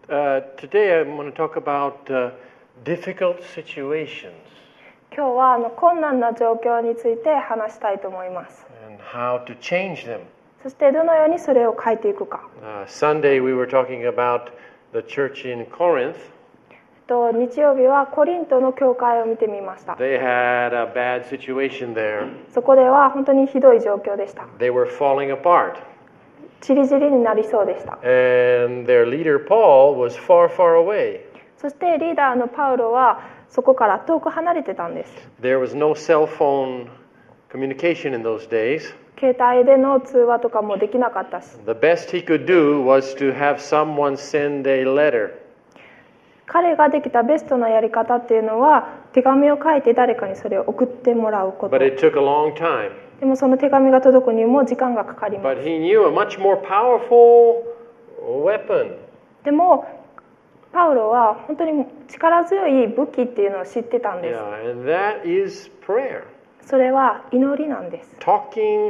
Today I want to talk about difficult situations 今日は困難な状況について話したいと思います。 and how to change them. そしてどのようにそれを変えていくか。 Sunday we were talking about the church in Corinth. 日曜日はコリントの教会を見てみました。 They had a bad situation there. そこでは本当にひどい状況でした。 They were falling apart. ちりぢりになりそうでした。 And their leader Paul was far, far away. そしてリーダーのパウロはそこから遠く離れてたんです。 There was no cell phone communication in those days. 携帯での通話とかもできなかったし、 The best he could do was to have someone send a letter. 彼ができたベストなやり方っていうのは手紙を書いて誰かにそれを送ってもらうこと。 But it took a long time. でもその手紙が届くにも時間がかかります。 But he knew a much more powerful weapon. でもパウロは本当に力強い武器っていうのを知ってたんです。 Yeah, and that is prayer. それは祈りなんです。 Talking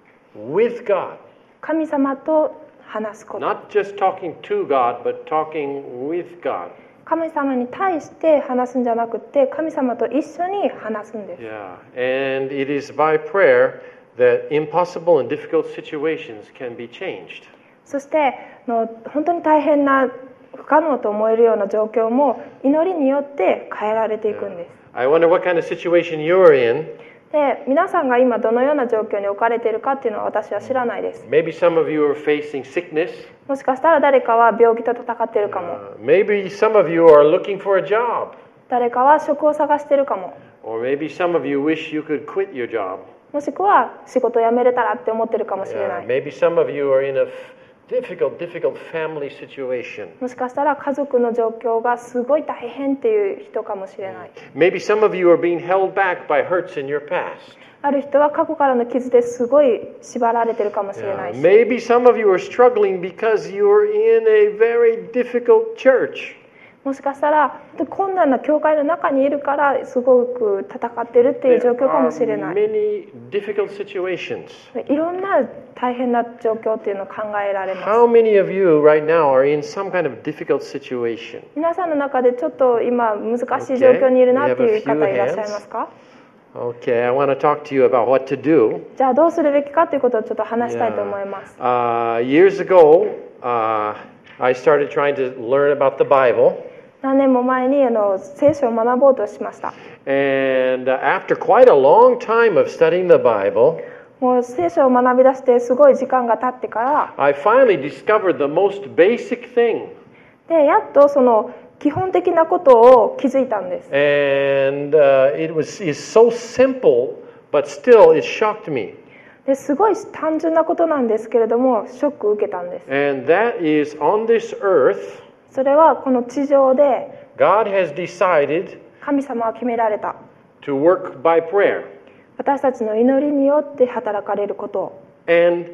with God. 神様と話すこと。 Not just talking to God, but talking with God. 神様に対して話すんじゃなくて、神様と一緒に話すんです。 Yeah, and it is by prayer that impossible and difficult situations can be changed. そして本当に大変な不可能と思えるような状況も祈りによって変えられていくんです。 I wonder what kind of situation you're in. で、皆さんが今どのような状況に置かれているかっていうのは私は知らないです。 Maybe some of you are facing sickness. もしかしたら誰かは病気と戦っているかも。 Maybe some of you are looking for a job. 誰かは職を探しているかも。 Or maybe some of you wish you could quit your job. もしくは仕事を辞めれたらって思ってるかもしれない。 Maybe some of you are in a difficult family situation. もしかしたら家族の状況がすごい大変っていう人かもしれない。 Maybe some of you are being held back by hurts in your past. ある人は過去からの傷ですごい縛られてるかもしれないし。 Maybe some of you are struggling because you're in a very difficult church. もしかしたら困難な教会の中にいるからすごく戦ってるっていう状況かもしれない。 Many difficult situations. いろんな大変な状況っていうのを考えられます。 How many of you right now are in some kind of difficult situation? 皆さんの中でちょっと今難しい状況にいるなっていう方いらっしゃいますか？ Okay, I want to talk to you about what to do. じゃあどうするべきかということをちょっと話したいと思います。 Years ago, I started trying to learn about the Bible. 何年も前に聖書を学ぼうとしました。 And after quite a long time of studying the Bible, もう聖書を学び出してすごい時間が経ってから、 I finally discovered the most basic thing. でやっとその基本的なことを気づいたんです。 And is so simple, but still it shocked me. ですごい単純なことなんですけれども、ショックを受けたんです。 And that is on this earth, それはこの地上で God has decided 神様は決められた。 to work by prayer. 私たちの祈りによって働かれることを。 And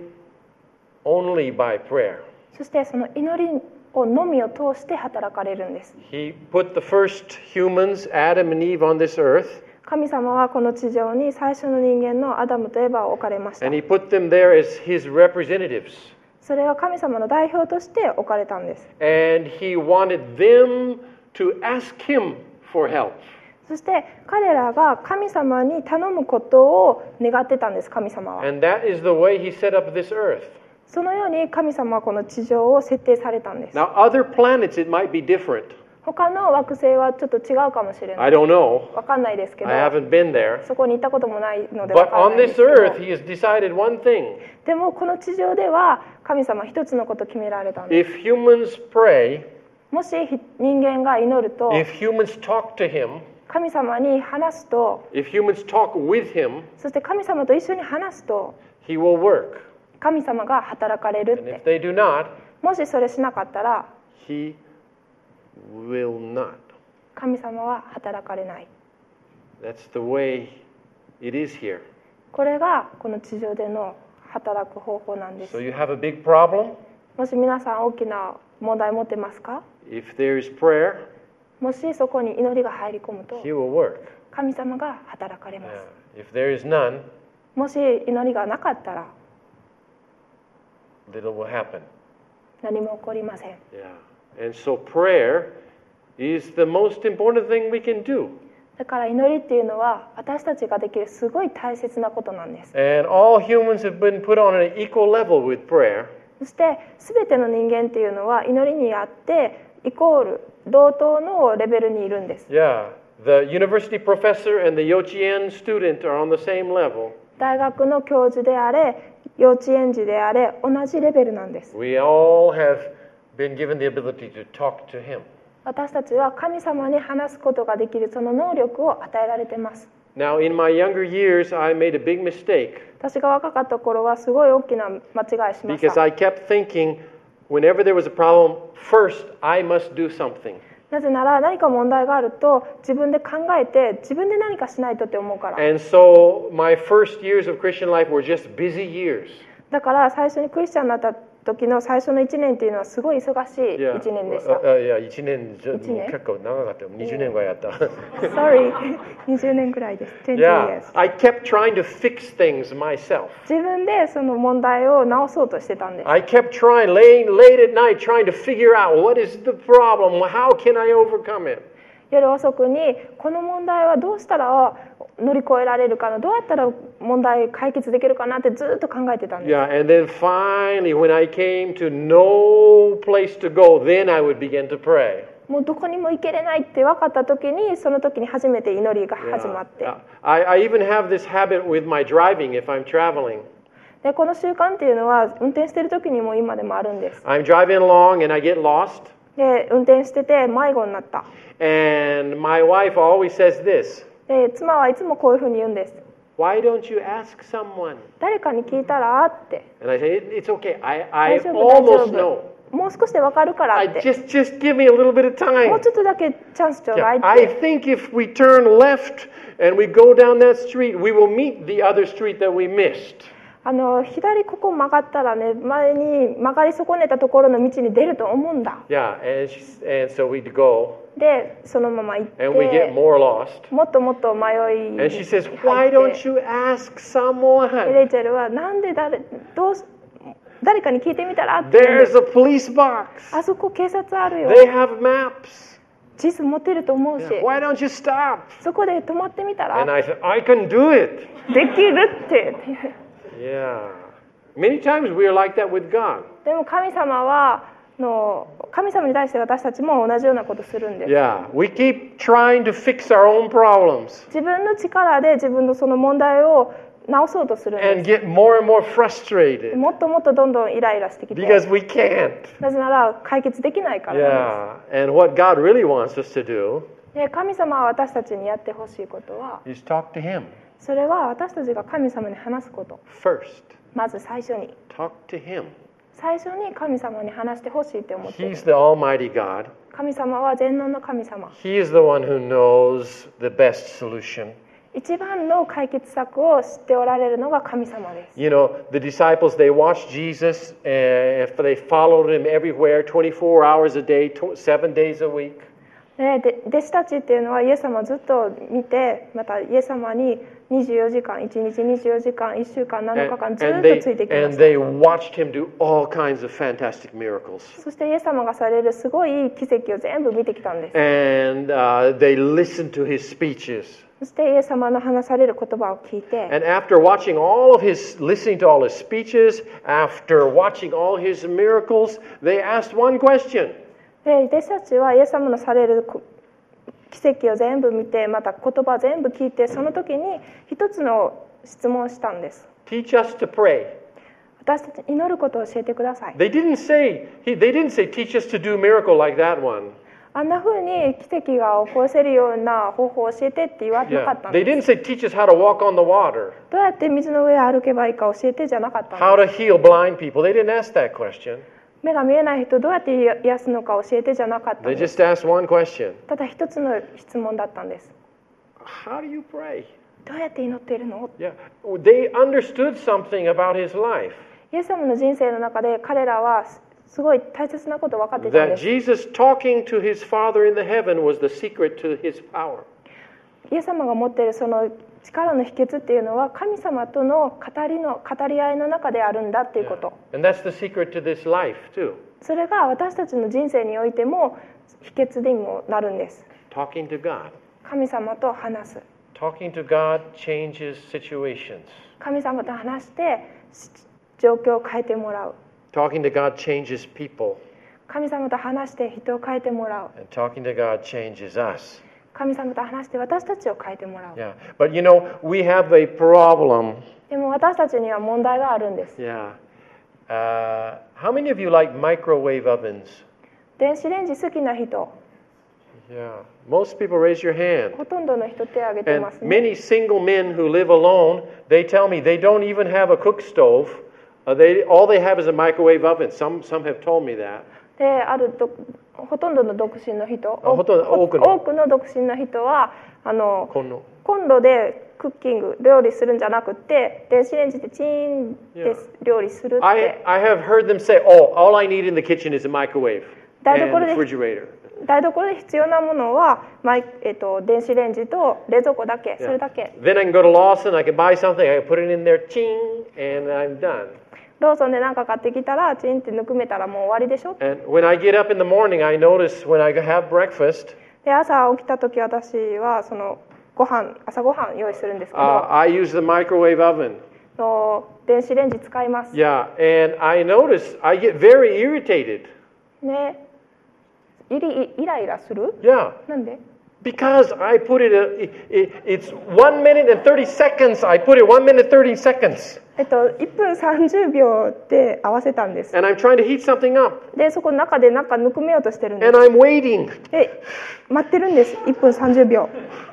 only by prayer. そしてその祈りをのみを通して働かれるんです。 He put the first humans, Adam and Eve, on this earth. 神様はこの地上に最初の人間のアダムとエバを置かれました。 And he put them there as his representatives. それは神様の代表として置かれたんです。 And he wanted them to ask him for help. そして彼らが神様に頼むことを願ってたんです。神様は。 And that is the way he set up this earth. そのように神様はこの地上を設定されたんです。 Now, other planets, it might be different. 他の惑星はちょっと違うかもしれない。 I don't know. わかんないですけど、 I haven't been there. そこに行ったこともないのでわ But からな on いです this けど、 earth, he has decided one thing. でもこの地上では神様一つのことを決められたんです。 If humans pray, もし人間が祈ると、 if humans talk to him, 神様に話すと、 if humans talk with him, そして神様と一緒に話すと、 he will work. 神様が働かれるっ And if て。 they do not, もしそれしなかったら he will not. 神様は働かれない。 That's the way it is here. これがこの地上での働く方法なんです。 So you have a big problem. もし皆さん大きな問題を持ってますか？ If there is prayer, もしそこに祈りが入り込むと he will work. 神様が働かれます。 If there is none, もし祈りがなかったら little will happen. 何も起こりません。 Yeah. And so prayer is the most important thing we can do. だから祈りっていうのは私たちができるすごい大切なことなんです。 And all humans have been put on an equal level with prayer. そして全ての人間っていうのは祈りにあってイコール同等のレベルにいるんです。 Yeah, the university professor and the Yochien student are on the same level. 大学の教授であれ幼稚園児であれ同じレベルなんです。 We all have been given the ability to talk to him. 私たちは神様に話すことができるその能力を与えられています。 Now, in my younger years, I made a big mistake 私が若かった頃はすごい大きな間違いしまし because た。 I kept thinking whenever there was a problem, first I must do something. なぜなら何か問題があると自分で考えて自分で何かしないとって思うから。 And so my first years of Christian life were just busy years. だから最初にクリスチャンになった時の最初の1年っていうのはすごい忙しい1年でした。 1年じゃ一年結構長かったよ。20年ぐらいやった。 Sorry 20年くらいです。20 Yeah, years。 I kept trying to fix things myself. 自分でその問題を直そうとしてたんです。 I kept trying, laying late at night, trying to figure out what is the problem, how can I overcome it? 夜遅くにこの問題はどうしたら乗り越えられるかな、どうやったら問題解決できるかなってずっと考えてたんです。 Yeah, and then finally, when I came to no place to go, then I would begin to pray. もうどこにも行けれないって分かった時にその時に初めて祈りが始まって、 I even have this habit with my driving if I'm traveling. でこの習慣っていうのは運転してる時にも今でもあるんです。 I'm driving along and I get lost. で運転してて迷子になった。 And my wife always says this, で妻はいつもこういうふうに言うんです。 why don't you ask someone? 誰かに聞いたらって。 And I say, it's okay, I 大丈夫 almost 大丈 know. 夫。もう少しで分かるから I って。 just give me a little bit of もう time. ちょっとだけチャンスちょうだい Yeah, っ I て。 think if we turn left and we go down that street, we will meet the other street that we missed. 左ここ曲がったらね、前に曲がり損ねたところの道に出ると思うんだ。 Yeah, and so we'd go でそのまま行っ and we get て more lost. もっともっと迷い And she says, に why 入 don't って you ask で someone? レイチェルはなんで誰かに聞いてみたらって言うんで There's す。 a police box. あそこ警察あるよ。 They have maps. 地図持ってると思うし、 Why don't you stop? そこで止まってみた And ら I said, I can do it. できるって。 Yeah. Many times we are like that with God. でも神様に対して私たちも同じようなことするんです。 Yeah. We keep trying to fix our own problems 自分の力で自分のその問題を直そうとするん and で get more and more す。 frustrated もっともっとどんどんイライラしてきて、 because we can't. なぜなら解決できないからなんで Yeah. And what God really wants us to do す。で神様は私たちにやってほしいことは、 is talk to Him それは私たちが神様に話すこと。 first. まず最初に Talk to Him. 最初に神様に話してほしいって思っている。 He's the Almighty God. 神様は全能の神様。 He is the one who knows the best solution. 一番の解決策を知っておられるのが神様です。 You know, the disciples, they watched Jesus, and they followed him everywhere, 24 hours a day, 7 days a week. で弟子たちっていうのはイエス様をずっと見て、またイエス様に24時間、1日24時間、1週間、7日間ずっとついてきま And した。 they watched him do all kinds of fantastic miracles. そしてイエス様がされるすごい奇跡を全部見てきたんです。 And they listened to his speeches. そしてイエス様の話される言葉を聞いて、 And after watching all of his, listening to all his speeches, after watching all his miracles, they asked one question. で弟子たちはイエス様のされる奇跡を全部見て、また言葉を全部聞いて、その時に一つの質問をしたんです。 Teach us to pray. 私たち祈ることを教えてください。 They didn't say, teach us to do a miracle like that one. あんな風に奇跡が起こせるような方法を教えてって言わなか Yeah. ったん They で didn't す。 say, teach us how to walk on the water, どうやって水の上を歩けばいいか教えてじゃなかったん how で to heal blind people. They didn't ask that question. す。目が見えない人どうやって癒すのか教えてじゃなかったん They です。 just asked one question. ただ一つの質問だったんです。 How do you pray? どうやって祈っているの？ Yeah. They understood something about his life. イエス様の人生の中で彼らはすごい大切なことを分かっていたん That です。 Jesus talking to his Father in the heaven was the secret to his power. イエス様が持っているその力の秘訣っていうのは神様との語り合いの中であるんだっていうこと。 And that's the secret to this life too. それが私たちの人生においても秘訣にもなるんです。 Talking to God. 神様と話す。 Talking to God changes situations. 神様と話して状況を変えてもらう。 Talking to God changes people. 神様と話して人を変えてもらう。 And talking to God changes us. 神様と話して私たちを変えてもらう。 Yeah. But you know, we have a problem. でも私たちには問題があるんです。 Yeah. How many of you like microwave ovens? 電子レンジ好きな人、 Yeah. Most people raise your hand. ほとんどの人手を挙げて And ますね。 many single men who live alone, they tell me they don't even have a cook stove. All they have is a microwave oven. Some have told me that. でほとんどの独身の人、 多くの独身の人はコンロ。 コンロでクッキング料理するんじゃなくて電子レンジでチーンで料理するって。 I have heard them say, "Oh, all I need in the kitchen is a microwave and refrigerator." 台所で必要なものは、電子レンジと冷蔵庫だけ、 Yeah. それだけ。 Then I can go to Lawson, I can buy something, I can put it in there, ching, and I'm done. ローソンで何か買ってきたらチンってぬくめたらもう終わりでしょ。 And when I get up in the morning, I notice when I have breakfast, で朝起きた時私はその朝ごはん用意するんですけど、 I use the microwave oven. 電子レンジ使います。 Yeah, and I notice I get very irritated. ね、イライラする？ Yeah, なんで？ because I put it's 1 minute and 30 seconds. I put it 1 minute 30 seconds. 1分30秒で合わせたんです。 And I'm trying to heat something up. で、そこの中でなんかぬくめようとしてるんです。 And I'm waiting. で、待ってるんです。1分30秒。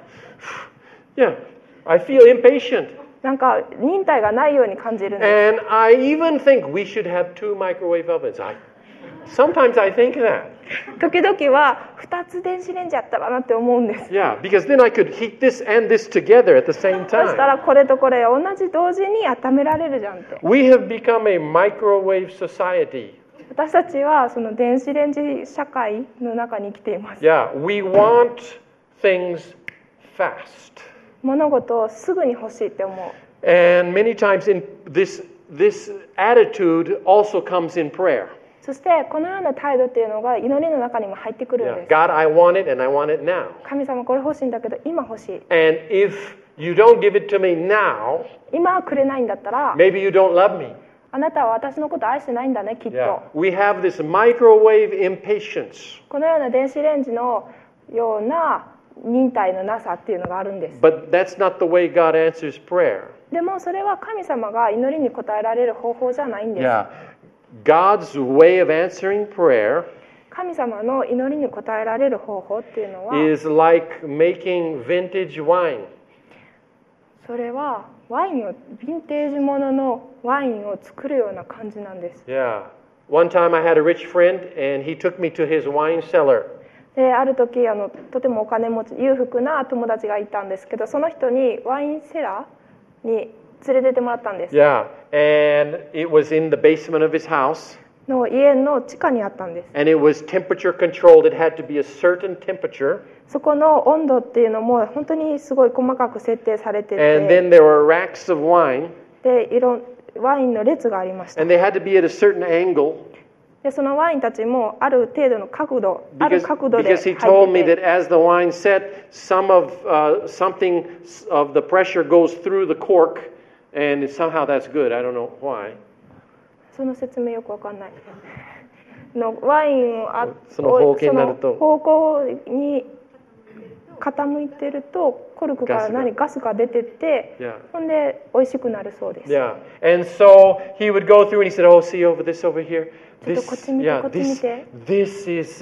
Yeah, I feel impatient. なんか忍耐がないように感じるんで And I even think we should have 2 microwave ovens. Sometimes I think that. す。時々は2つ電子レンジやったらなって思うんです。 Yeah, because then I could heat this and this together at the same そした time. らこれとこれ同じ同時に温められるじゃんって。 We have become a microwave society. 私たちはその電子レンジ社会の中に生きています。 Yeah, we want things fast. 物事をすぐに欲しいって思う。 And many times in this attitude also comes in prayer. そしてこのような態度っていうのが祈りの中にも入ってくるん Yeah, です。 God, I want it and I want it now. 神様これ欲しいんだけど今欲しい。 And if you don't give it to me now, 今はくれないんだったら maybe you don't love me. あなたは私のこと愛してないんだねきっと。 Yeah, we have this microwave impatience. このような電子レンジのような忍耐のなさっていうのがあるんです。 But that's not the way God answers prayer. でもそれは神様が祈りに応えられる方法じゃないんです。 Yeah, God's way of answering prayer 神様の祈りに応えられる方法っていうのは is like making vintage wine. それはワインをヴィンテージもののワインを作るような感じなんです。 Yeah. One time I had a rich friend and he took me to his wine cellar. である時とてもお金持ち裕福な友達がいたんですけどその人にワインセラーに連れてってもらったんです。 Yeah, and it was in the basement of his house. の家の地下にあったんです。 And it was temperature controlled. It had to be a certain temperature. そこの温度っていうのも本当にすごい細かく設定されて And て then there were racks of wine. でワインの列がありました。 And they had to be at a certain angle. でそのワインたちもある程度の角度ある角度で Because 入 he told っ me て that て as the wine set, something of the pressure goes through the cork, and somehow that's good. I don't know why. その説明よくわかんない。のワインをその方向になるとその方向に傾いてるとコルクからガスが出てって、 Yeah. ほんで美味しくなるそうです。 Yeah. And so he would go through and he said, "Oh, see over this over here. ちょっとこっち見て、こっち見て。 This is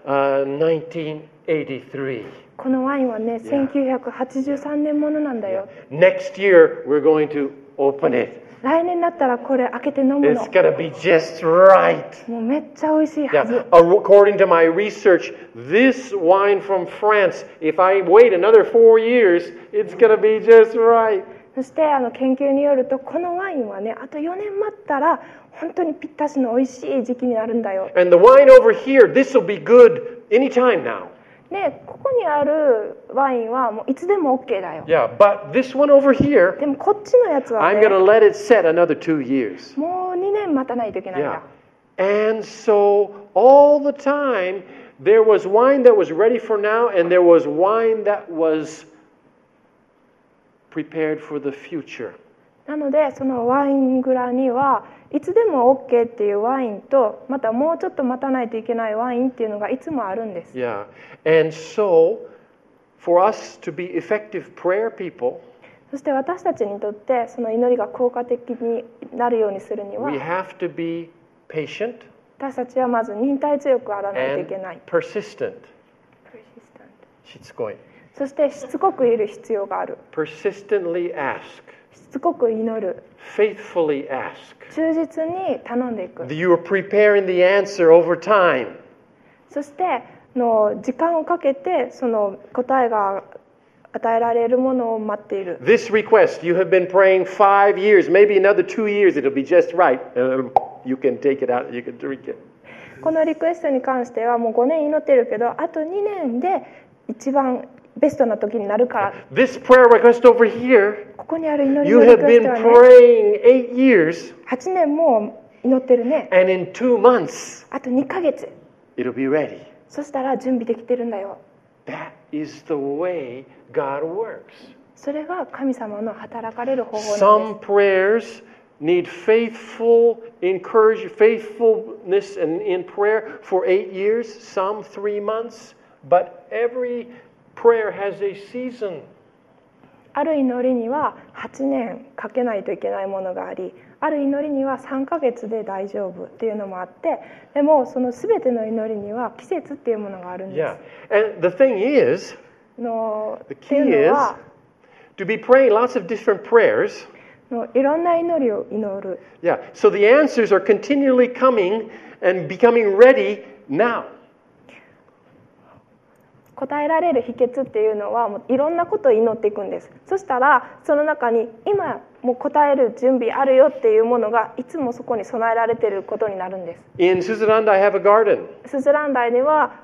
1983. このワインはね、1983年ものなんだよ。 Next year we're going to open it. 来年になったらこれ開けて飲むの。 It's gonna be just right." もうめっちゃ美味しいはず。 Yeah. According to my research, this wine from France, if I wait another 4 years, it's gonna be just right. そして研究によるとこのワインはね、あと4年待ったら本当にぴったしの美味しい時期になるんだよ。 And the wine over here, this will be good anytime now. で、ここにあるワインはもういつでも OK だよ。 Yeah, but this one over here, でもこっちのやつは I'm ね、 gonna let it set another 2 years. もう2年待たないといけないん Yeah. だ。 And so all the time there was wine that was ready for now, and there was wine that was prepared for the future. なのでそのワイン蔵にはいつでも OK っていうワインと、またもうちょっと待たないといけないワインっていうのがいつもあるんです。 Yeah. And so for us to be effective prayer people, そして私たちにとってその祈りが効果的になるようにするには、 we have to be patient 私たちはまず忍耐強くあらないとい and けない。 persistent. しつこい。 そしてしつこくいる必要がある。 Persistently ask. しつこく祈る。 Faithfully ask. 忠実に頼んでいく。 You are preparing the answer over time. そして時間をかけてその答えが与えられるものを待っている。 This request, you have been praying 5 years, maybe another 2 years, it'll be just right. You can take it out, you can drink it. このリクエストに関してはもう5年祈ってるけど、あと2年で一番ベストな時になるから。 This prayer request over here, ここにある祈り you のリ have クエス been トはね、 praying 8 years, 8年も祈ってるね。 and in 2 months, あと2ヶ月。 it'll be ready. そしたら準備できてるんだよ。 That is the way God works. それが神様の働かれる方法なん Some です。 prayers need faithfulness in prayer for 8 years, some 3 months, but every prayer has a season. ある祈りには8年かけないといけないものがあり、ある祈りには3ヶ月で大丈夫っていうのもあって、でもその全ての祈りには季節っていうものがあるんで Yeah. す。 And the thing is, ってい key うの is は to be praying lots of different prayers. いろんな祈りを祈る。 Yeah. So the answers are continually coming and becoming ready now. 答えられる秘訣っていうのはもういろんなことを祈っていくんです。そしたらその中に今もう答える準備あるよっていうものがいつもそこに備えられていることになるんです。 In Suzeranda, I have a garden. スズランダイでは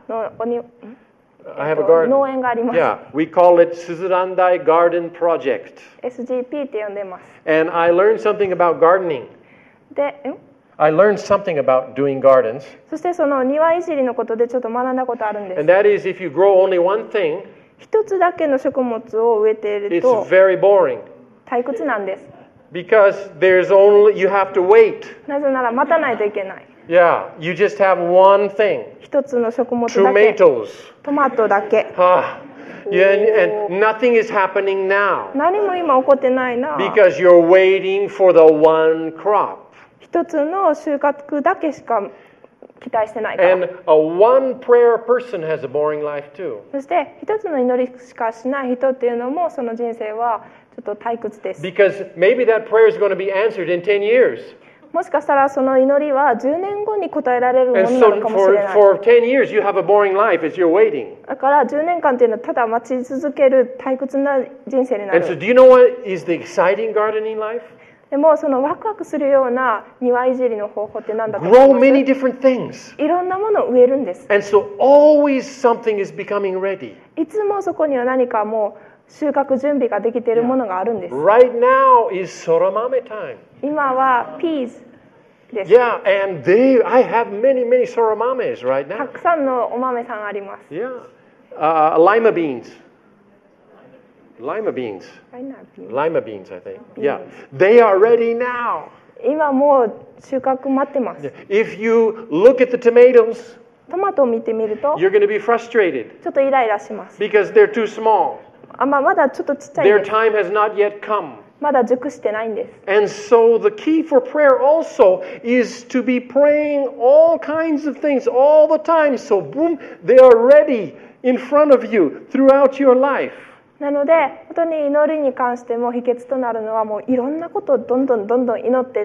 I have a garden. 農園があります。 Yeah, we call it Suzerandai Garden Project. SGP って呼んでます。 And I learned something about gardening. で、 I learned something about doing gardens. そしてその庭いじりのことでちょっと学んだことあるんです。 And that is if you grow only one thing, 一つだけの食物を植えている it's と very boring. 退屈なんです。 Because you have to wait. なぜなら待たないといけない。 Yeah, you just have one thing. 一つの食物だけ。 Tomatoes. トマトだけ。 Yeah, and nothing is happening now. 何も今起こってないな。 Because you're waiting for the one crop. 一つの収穫だけしか期待してないから。 And a one prayer person has a boring life too. そして一つの祈りしかしない人っていうのもその人生はちょっと退屈です。 Because maybe that prayer is going to be answered in 10 years. もしかしたらその祈りは10年後に答えられるも And のなの so かもしれない。 for 10 years you have a boring life as you're waiting. だから10年間っていうのはただ待ち続ける退屈な人生にな And so る。 do you know what is the exciting gardening life? でもそのワクワクするような庭いじりの方法って何だと思 Grow います many different things. いろんなものを植えるんです。 And so always something is becoming ready. いつもそこには何かもう収穫準備ができているものがあるんです。 Right now is soramame time. 今はピーズです。 Yeah, and I have many soramames right た now. くさんのお豆さんあります。 Yeah. Lima beans. Lima beans. Lima beans, I think. Yeah. They are ready now. 今もう収穫待ってます。 If you look at the tomatoes, トマトを見てみると you're going to be frustrated ちょっとイライラします。 because they're too small. まだちょっとちっちゃい Their です。 time has not yet come. まだ熟してないんです。 And so the key for prayer also is to be praying all kinds of things all the time. So boom, they are ready in front of you throughout your life. なので本当に祈りに関しても秘訣となるのはもういろんなことをどんどん祈っていって、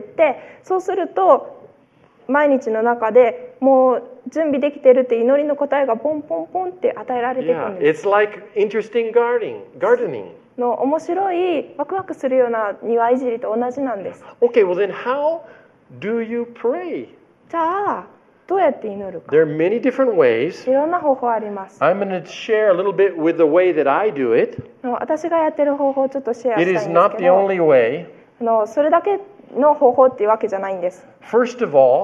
そうすると毎日の中でもう準備できているって祈りの答えがポンポンポンって与えられていく Yeah, んです。 it's like interesting gardening. の面白いワクワクするような庭いじりと同じなんです。 Okay, well then how do you pray? じゃあどうやって祈るか。 There are many different ways. いろんな方法あります。 I'm going to share a little bit with the way that I do it. 私がやってる方法をちょっとシェアした It いんで is す not け the ど、 only way. それだけの方法っていうわけじゃないんです。 First of all,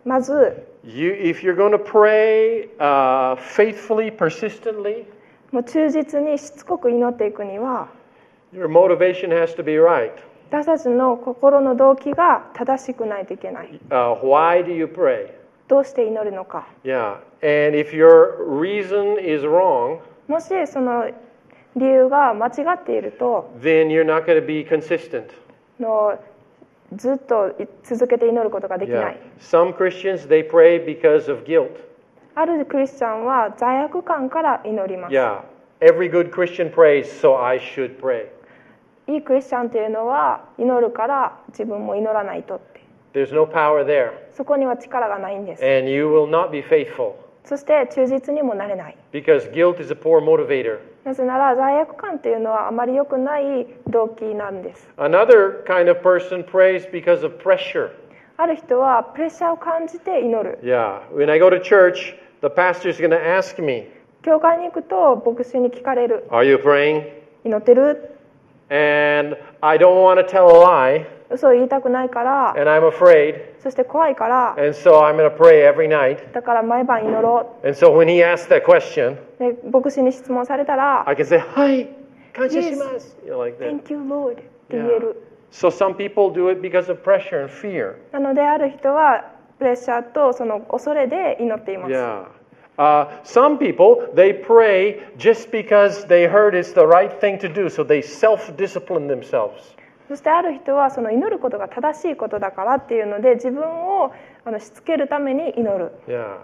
まず if you're going to pray faithfully, persistently, もう忠実にしつこく祈っていくには your motivation has to be right. 私たちの心の動機が正しくないといけない。 Why do you pray? どうして祈るのか。 Yeah. And if your reason is wrong, もしその理由が間違っていると then you're not going to be consistent. のずっと続けて祈ることができな Yeah. い。 Some Christians, they pray because of guilt. あるクリスチャンは罪悪感から祈ります。 Yeah. Every good Christian prays, so I should pray. いいクリスチャンというのは祈るから自分も祈らないとって。 There's no power there. そこには力がないんです。 And you will not be faithful そして忠実にもなれない。 because guilt is a poor motivator. なぜなら罪悪感というのはあまり良くない動機なんです。 Another kind of person prays because of pressure. ある人はプレッシャーを感じて祈る。 Yeah. When I go to church, the pastor is going to ask me, 教会に行くと牧師に聞かれる。 Are you praying? 祈ってる？ And I don't want to tell a lie, 嘘を言いたくないから、 and I'm afraid, そして怖いから、 and so I'm going to pray every night. だから毎晩祈ろ And so when he asks that question, う。で、牧師に質問されたら、 I can say, Hi, 感謝します. You know, like that. Thank you, Lord って言え Yeah. る。 So some people do it because of pressure and fear. なので、ある人はプレッシャーとその恐れで祈っています。 Yeah. Some people, they pray just because they heard it's the right thing to do, so they self-discipline themselves. そしてある人はその祈ることが正しいことだからっていうので自分をしつけるために祈る。 Yeah.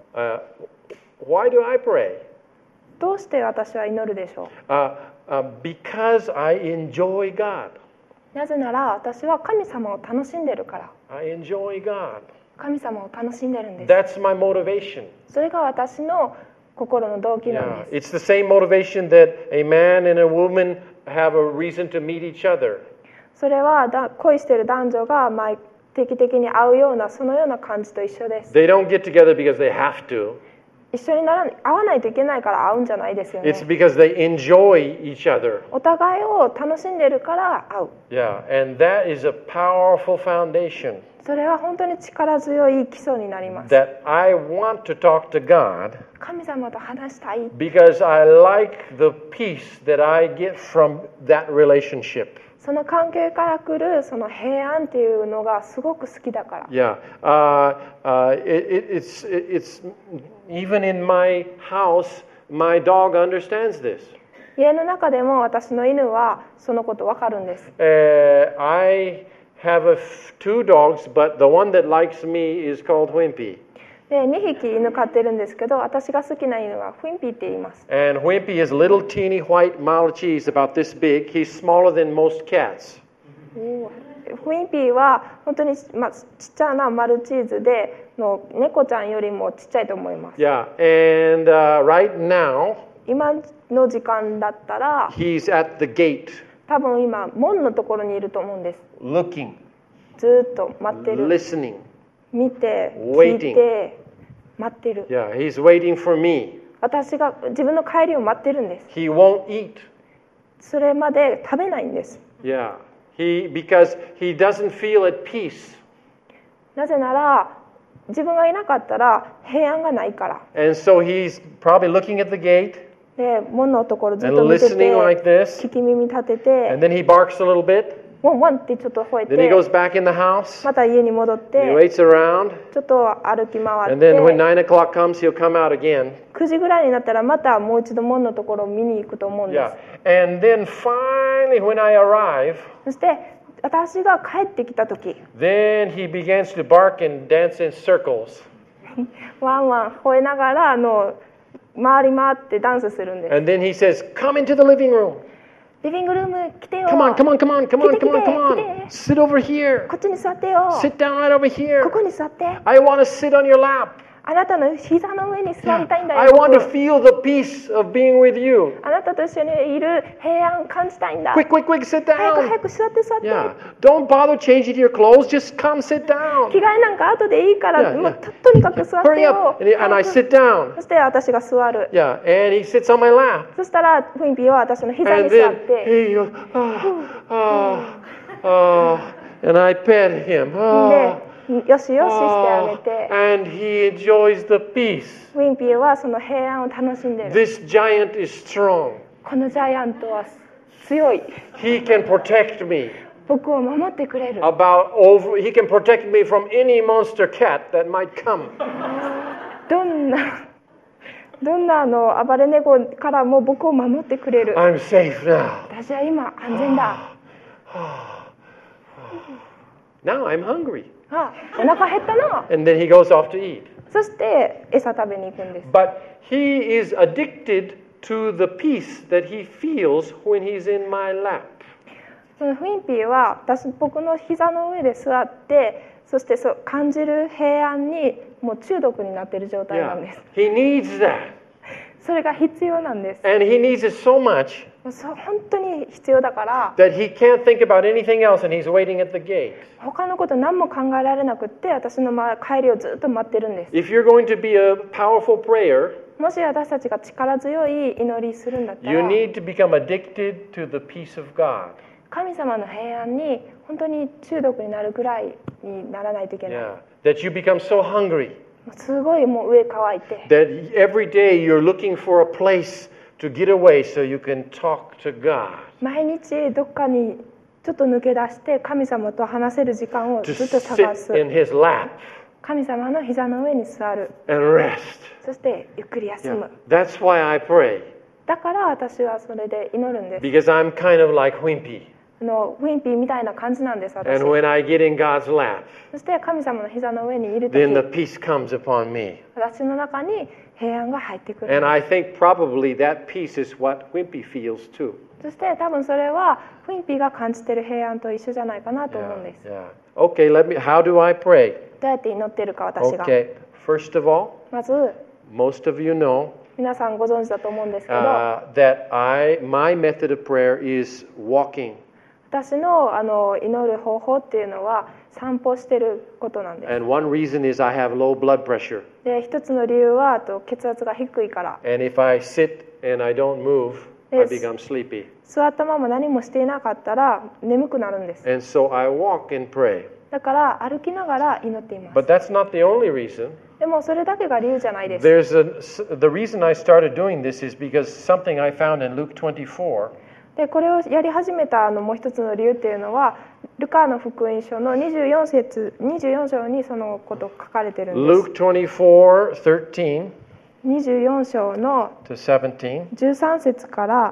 Why do I pray? どうして私は祈るでしょ Because I enjoy God. う。なぜなら私は神様を楽しんでるから。 I enjoy God. 神様を楽しんでるんです。 That's my motivation. それが私の心の動機なん Yeah. です。 It's the same motivation that a man and a woman have a reason to meet each other. それは恋している男女が定期的に会うようなそのような感じと一緒です。 They don't get together because they have to. 一緒に会わないといけないから会うんじゃないですよね。 It's because they enjoy each other. お互いを楽しんでるから会う。 Yeah, and that is a powerful foundation それは本当に力強い基礎になります。 that I want to talk to God 神様と話したい。 because I like the peace that I get from that relationship. その関係から来るその平安っていうのがすごく好きだから。 Yeah, it's even in my house, my dog understands this. 家の中でも私の犬はそのことわかるんです。 I have two dogs, but the one that likes me is called Wimpy. で、2匹犬飼ってるんですけど、私が好きな犬はフィンピーって言います。 And Wimpy is little teeny white Maltese, about this big. He's smaller than most cats. フィンピーは本当に、ちっちゃなマルチーズでの猫ちゃんよりもちっちゃいと思います。 Yeah, and right now 今の時間だったら he's at the gate 多分今門のところにいると思うんです。 looking, ずっと待ってる。 listening. 見て、聞 Waiting. いて、待ってる。 Yeah, he's waiting for me. 私が自分の帰りを待ってるんです。 He won't eat. それまで食べないんです。 Yeah, because he doesn't feel at peace. なぜなら自分がいなかったら平安がないから。 And so he's probably looking at the gate で、門のところずっ and と見てて、 listening like this. 聞き耳立てて、 And then he barks a little bit. ワンワンってちょっと吠え Then he て、 goes back in the house. また家に戻っ He て、 waits around. ちょっと歩き回っ And then when て、 9 o'clock comes, he'll come out again. 9時ぐらいになったらまたもう一度門のところを見に行くと思うんで Yeah. す。 And then finally, when I arrive, そして私が帰ってきた時、 then he begins to bark and dance in circles. ワンワン吠えながら回り回ってダンスするんです。 And then he says, Come into the living room. リビングルーム来てよ。 Come on, come on, come on, come on, come on, come 来て on. Sit over here. こっちに座ってよ。 Sit down right over こ here. こに座って。 I want to sit on your lap. あなたの膝の上に座りたいんだ I よ。 want to feel the peace of being with you. あなたと一緒にいる平安感じたいんだ。 Quick, quick, quick, sit 早く down. 早く座って座って。 Yeah. Don't bother changing your clothes. Just come sit 着 down. 替えなんか後でいいから、 Yeah, yeah. もうとにかく座って Hurry よ up. And I 早く sit down. そして私が座る。 Yeah. And he sits on my lap. そしたらフィンピーは私の膝 And に座っ then て、 he goes, and I pet him. よしよししてあげて、 and he enjoys the peace. ウィンピーはその平安を楽しんでいる。 This giant is strong. このジャイアントは強い。 He can protect me. 僕を守ってくれる。 He can protect me from any monster cat that might come. どんな暴れ猫からも僕を守ってくれる。 I'm safe now. 私は今安全だ。 Now I'm hungry. あ、お腹減ったな。 And then he goes off to eat. そして餌食べに行くんです。 But he is addicted to the peace that he feels when he's in my lap. そのウィンピーは僕の膝の上で座って、そしてそう感じる平安にもう中毒になっている状態なんです。 He needs that. それが必要なんです。 And he needs it so much 本当に必要だから、 that he can't think about anything else and he's waiting at the gate. 他のこと何も考えられなくって、私の帰りをずっと待ってるんです。 If you're going to be a powerful prayer, もし私たちが力強い祈りするんだったら、 you need to become addicted to the peace of God. 神様の平安に本当に中毒になるぐらいにならないといけない。 That you become so hungry すごいもう上乾いて、 that every day you're looking for a place to get away so you can talk to God. 毎日どっかにちょっと抜け出して神様と話せる時間を To ずっと探す。 sit in his lap 神様の膝の上に座る。 and rest. そしてゆっくり休む。 That's why I pray. だから私はそれで祈るんです。 Because I'm kind of like Wimpy. ウィンピーみたいな感じなんです、私。 And when I get in God's lap, そして神様の膝の上にいると then the き、 peace comes upon me. 私の中に平安が入ってくる。 And I think probably that peace is what Wimpy feels too. そして多分それはウィンピーが感じている平安と一緒じゃないかなと思うんです。 Okay, how do I pray? どうやって祈っているか、私が。 Okay, first of all, まず、 most of you know 皆さんご存知だと思うんですけど、 that my method of prayer is walking. 私の祈る方法っていうのは散歩してることなんです。 And one reason is I have low blood pressure. で、一つの理由は血圧が低いから。 And if I sit and I don't move, I Yes. become sleepy. 座ったまま何もしていなかったら眠くなるんです。 And so I walk and pray. だから歩きながら祈っています。 But that's not the only reason. でもそれだけが理由じゃないです。 The reason I started doing this is because something I found in Luke 24. でこれをやり始めたもう一つの理由っていうのは、ルカの福音書の24章にそのこと書かれてるんです。 Luke 24:13 24章の to 17. 13節から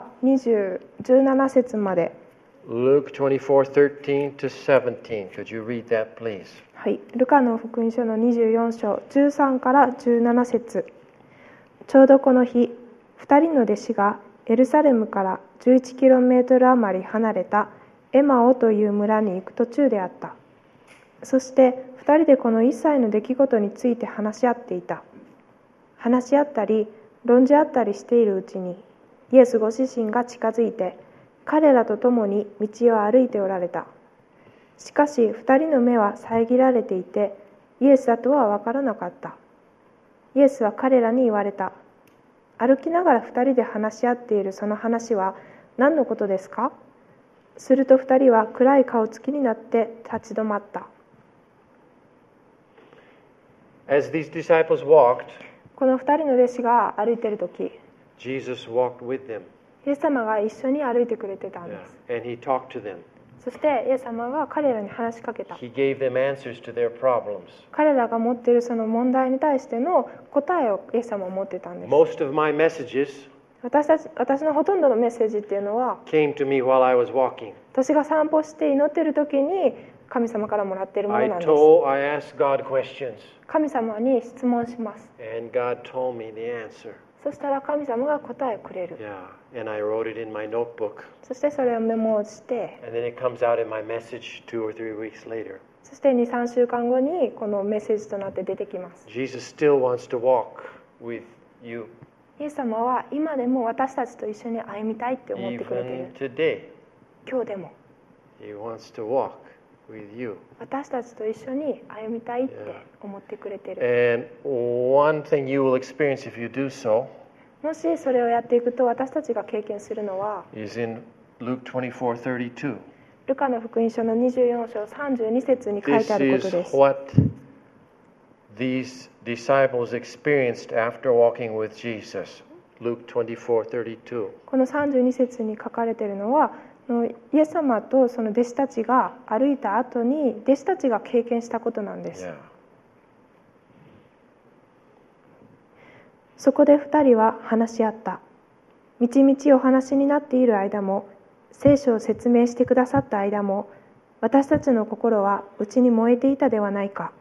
17節まで。 Luke 24:13 to 17. Could you read that, please? はい、ルカの福音書の24章13から17節。ちょうどこの日、2人の弟子がエルサレムから11キロメートル余り離れたエマオという村に行く途中であった。そして2人でこの一切の出来事について話し合っていた。話し合ったり論じ合ったりしているうちに、イエスご自身が近づいて彼らと共に道を歩いておられた。しかし2人の目は遮られていて、イエスだとは分からなかった。イエスは彼らに言われた。歩きながら2人で話し合っているその話は何のことですか？すると2人は暗い顔つきになって立ち止まった。 As these disciples walked, この2人の弟子が歩いているとき、 Jesus walked with them. イエス様が一緒に歩いてくれてたんです。 And he talked to them. そしてイエス様が彼らに話しかけた。 He gave them answers to their problems. 彼らが持っているその問題に対しての答えをイエス様は持ってたんです。 Most of my messages 私のほとんどのメッセージっていうのは、 came to me while I was walking. 私が散歩して祈っている時に神様からもらっているもの I なんです。 asked God questions, 神様に質問します。 and God told me the answer. そしたら神様が答えをくれる。 Yeah, and I wrote it in my notebook. そしてそれをメモをして、 And then it comes out in my message 2 or 3 weeks later. そして2、3週間後にこのメッセージとなって出てきます。 Jesus still wants to walk with you, イエス様は今でも私たちと一緒に歩みたいって思ってくれてい even る。 today. 今日でも He wants to walk with you. 私たちと一緒に歩みたいって思ってくれている。 And one thing you will experience if you do so もしそれをやっていくと、私たちが経験するのは、 is in Luke 24:32. ルカの福音書の24章32節に書いてあること This で is す。 what these disciples experienced after walking with Jesus. Luke 24:32. この32節に書かれているのは、イエス様とその弟子たちが歩いた後に弟子たちが経験したことなんです。 Yeah. そこで2人は話し合った。みちみちお話になっている間も、聖書を説明してくださった間も、私たちの心は内に燃えていたではないか。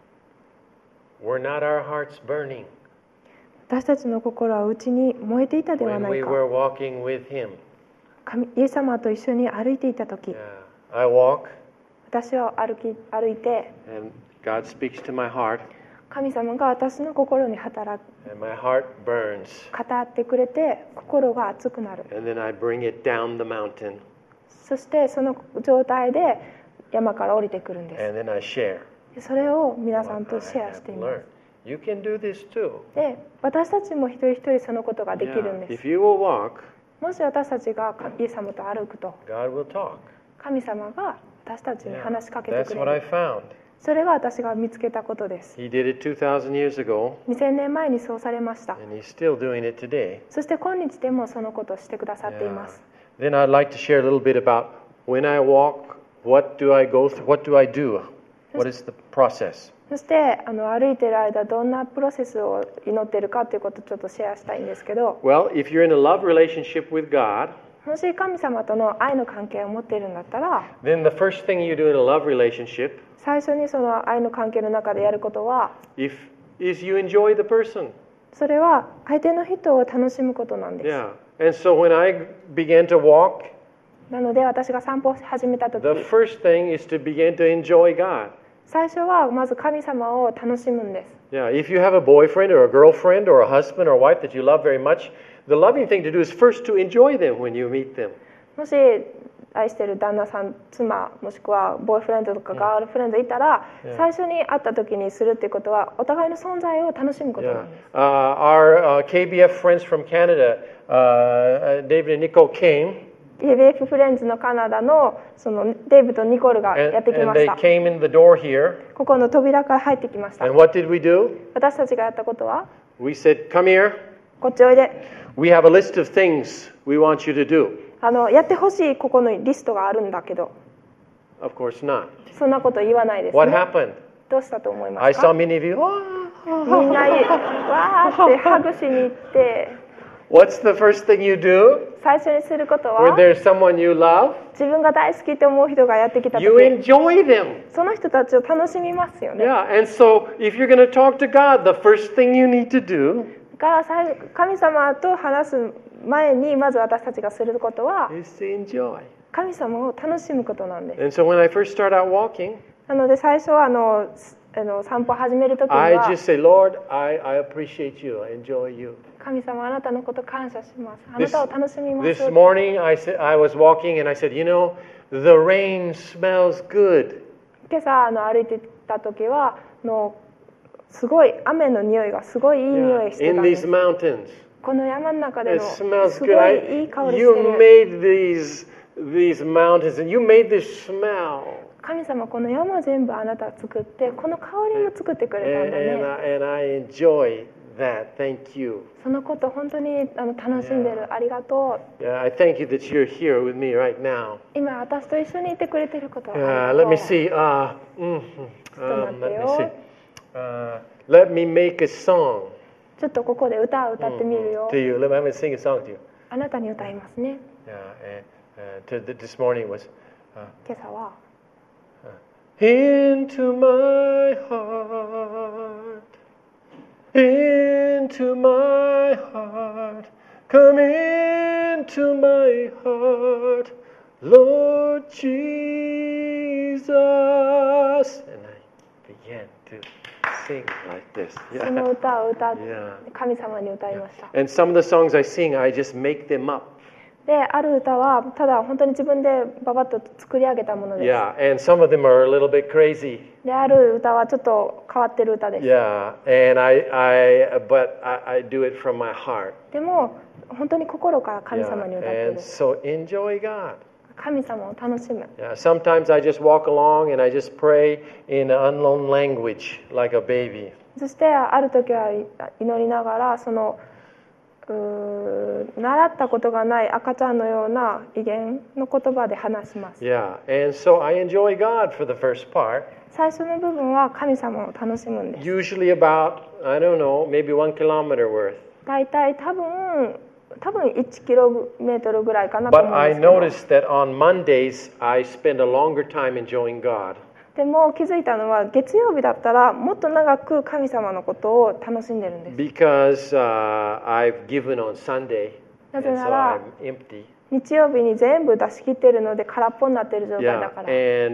Were not our hearts burning 私たちの心は内に燃えていたでは when な we いか。 were walking with Him? イエス様と一緒に歩いていた時、 Yeah. I walk 私は歩いて、 and God speaks to my heart 神様が私の心に働く、 and my heart burns. 語ってくれて心が熱くなる。 And then I bring it down the mountain そしてその状態で山から降りてくるんで and then I share す。それを皆さんと what シ I ェアして have います。 learned. You can do this too. で、私たちも一人一人そのことができるん Yeah. です。 If you will walk, もし私たちがイエス様と歩くと、 God will talk. 神様が私たちに Yeah. 話しかけて That's く what れ I る。 found. それが私が見つけたことです。 He did it 2,000 years ago, 2000年前にそうされました。 and He's still doing it today. そして今日でもそのことをしてくださってい Yeah. ます。 Then I'd like to share a little bit about when I walk, what do I go through, what do I do? What is the process? そして歩いている間どんなプロセスを祈っているかということをちょっとシェアしたいんですけど、 Well, if you're in a love relationship with God, もし神様との愛の関係を持っているんだったら、 then the first thing you do in a love relationship 最初にその愛の関係の中でやることは、 is you enjoy the person. それは相手の人を楽しむことなんです。 Yeah. And so when I began to walk, なので私が散歩を始めた時、 the first thing is to begin to enjoy God. 最初はまず神様を楽しむんです。 Yeah, if you have a boyfriend or a girlfriend or a husband or wife that you love very much, the loving thing to do is first to enjoy them when you meet them. もし愛している旦那さん、妻、もしくはボーイフレンドとかガールフレンドいたら、最初に会った時にするっていうことはお互いの存在を楽しむことな Yeah. んです。 Our KBF friends from Canada, David and Nicole came, KBF フレンズのカナダのそのデイブとニコルがやってき and まし they た。 came in the door here. ここの扉から入ってきました。 And what did we do? 私たちがやったことは、 We said, "Come here. こっちおいで。 We have a list of things we want you to do." やってほしいここのリストがあるんだけど、 Of course not. そんなこと言わないです、 What ね。 happened? どうしたと思いま I すか？ saw many of you. "Oh." みんなわーってハグしに行って、 What's the first thing you do 最初にすること when は、 there's someone you love? 自分が大好きって思う人がやってきた時、 You enjoy them. その人たちを楽しみますよね。 Yeah, and so if you're going to talk to God, the first thing you need to do だから神様と話す前にまず私たちがすることは is to enjoy. 神様を楽しむことなんです。 And so when I first start out walking, なので最初は散歩を始める時に I は just say, Lord, I appreciate you. I enjoy you. 神様あなたのこと感謝します。あなたを楽しみます。 This morning I was walking and I said, you know, the rain smells good. 今朝歩いてた時はすごい雨の匂いがすごいいい匂いしてた In んで these す。 mountains. この山の中で It の smells すご good. いいい香りして You る。 made these mountains and you made this smell. 神様この山全部あなた作ってこの香りも作ってくれたんだ And ね。 I enjoy that. Thank you. そのこと本当に楽しんでる。ありがとう。 Yeah, I thank you that you're here with me right now. 今私と一緒にいてくれてることは Yeah, ありが let とう。 me see. Let me see. Let me make a song ちょっとここで歌を歌ってみるよ。 to you. Let me sing a song to you. あなたに歌いますね。 Yeah, this morning was 今朝は into my heart, into my heart, come into my heart, Lord Jesus. And I began to sing like this. その Yeah. 歌を歌っ Yeah. 神様に歌いました。 And some of the songs I sing, I just make them up. で、ある歌はただ本当に自分でババッと作り上げたものです。 Yeah, and some of them are a little bit crazy. で、ある歌はちょっと変わってる歌です。 Yeah, and but I do it from my heart. でも本当に心から神 Yeah, 様に歌ってい and る。 so enjoy God. 神様を楽しむ。 Yeah, sometimes I just walk along and I just pray in an unknown language like a baby. そしてある時は祈りながらその習ったことがない赤ちゃんのような異言の言葉で話します。 Yeah, and so I enjoy God for the first part. 最初の部分は神様を楽しむんです。 Usually about, I don't know, maybe 1 kilometer worth. だいたい多分1キロメートルぐらいかなと思 But うん I ですけど。 noticed that on Mondays I spend a longer time enjoying God. でも気づいたのは月曜日だったらもっと長く神様のことを楽しんでるんです。 Because I've given on Sunday, な and ぜな so ら I'm empty. 日曜日に全部出し切ってるので空っぽになってる状態 Yeah, だから。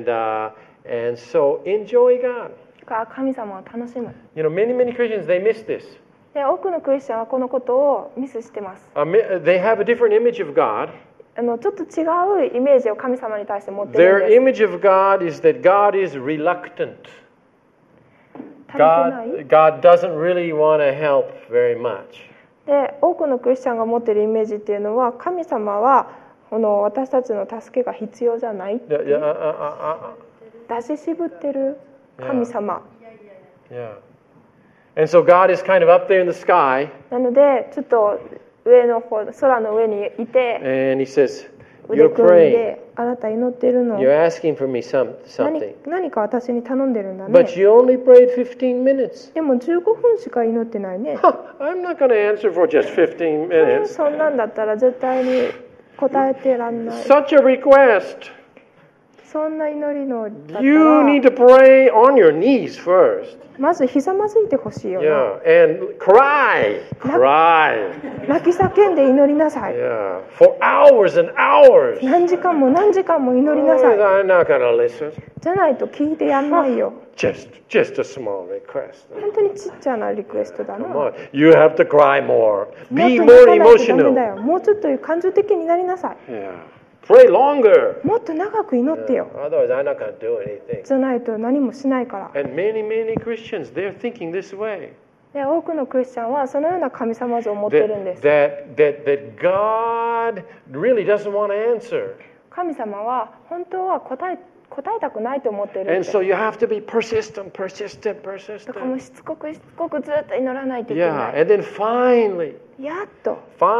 and so enjoy God. だから神様を楽しむ。 You know, many Christians, they miss this. で多くのクリスチャンはこのことをミスしてます。 They have a different image of God. ちょっと違うイメージを神様に対して持ってる Their んです。 image of God is that God is reluctant. 足りてない God doesn't really want to help very much. で多くのクリスチャンが持ってるイメージっていうのは神様は私たちの助けが必要じゃないっていう出し渋ってる神様 Yeah. And so God is kind of up there in the sky, なのでちょっと上の方空の上にいて and He says, 腕 "You're 組ん praying. であなた祈ってるの You're asking for me something, 何か私に頼んでるんだね but you only prayed 15 minutes. でも15分しか祈ってないね I'm not going to answer for just 15 minutes. そんなんだったら絶対に答えてらんない Such a request. そんな祈りのだったら You need to pray on your knees first. まずひざまずいてほしいよな Yeah, and cry. 泣き叫んで祈りなさい Yeah, for hours and hours. 何時間も何時間も祈りなさい I'm not going to listen. じゃないと聞いてやんないよ Just a small request. 本当にちっちゃなリクエストだな Come も on. You have to cry more. っ Be と more 泣かないとダメだ emotional. よもうちょっと感情的になりなさい Yeah. Pray longer. もっと長く祈ってよ Otherwise, I'm not going to do anything. じゃないと何もしないから And many Christians, they're thinking this way. で多くのクリスチャンはそのような神様像を持ってるんです That God really doesn't want to answer. 神様は本当は答えたくないと思ってる And って so you have to be persistent. だからもうしつこくずっと祈らないといけ Yeah, ない and then finally, やっと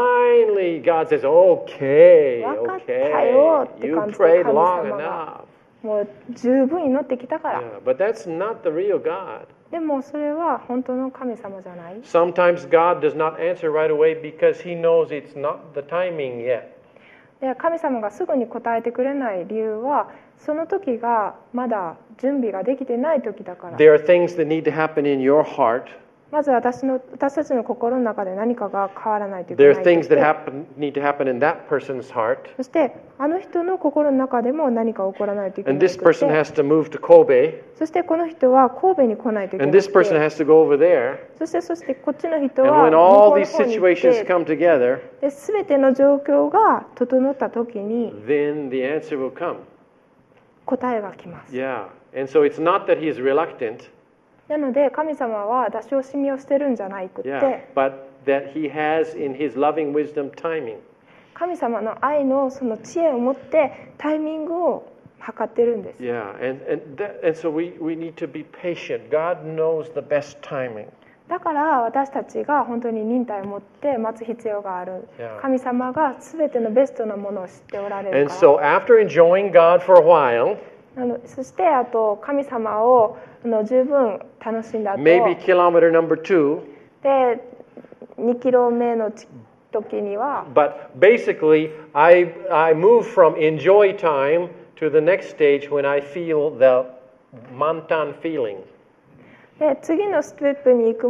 God says, okay, 分かったよって you 感じで prayed 神 long 様 enough. がもう十分祈ってきたから Yeah, but that's not the real God. でもそれは本当の神様じゃない Sometimes God does not answer right away because he knows it's not the timing yet. で神様がすぐに答えてくれない理由はその時がまだ準備ができてない時だから There are things that need to happen in your heart. まず私たちの心の中で何かが変わらないといけ There な are い things 時 that need to happen in that person's heart. そしてあの人の心の中でも何か起こらないといけな And い this 時 person で has to move to Kobe. そしてこの人は神戸に来ないといけな And く this person て has to go over there. そしてこっちの人 And は when 向 all こうの these 方に行っ situations て come together, で全ての状況が整った時に then the answer will come. 答えが来ます Yeah. And so it's not that he is reluctant. なので神様は出し惜しみをしてるんじゃないくって、 Yeah. But that he has in his loving wisdom timing. 神様の愛のその知恵を持ってタイミングを測ってるんです Yeah. And so we need to be patient. God knows the best timing. だから私たちが本当に忍耐を持って待つ必要がある Yeah. 神様が全てのベストなものを知っておられる And から so after enjoying God for a while, そしてあと神様を十分楽しんだ後 maybe kilometer number 2, で2キロ目の時には but basically I move from enjoy time to the next stage when I feel the mantan feeling. で次のステップに行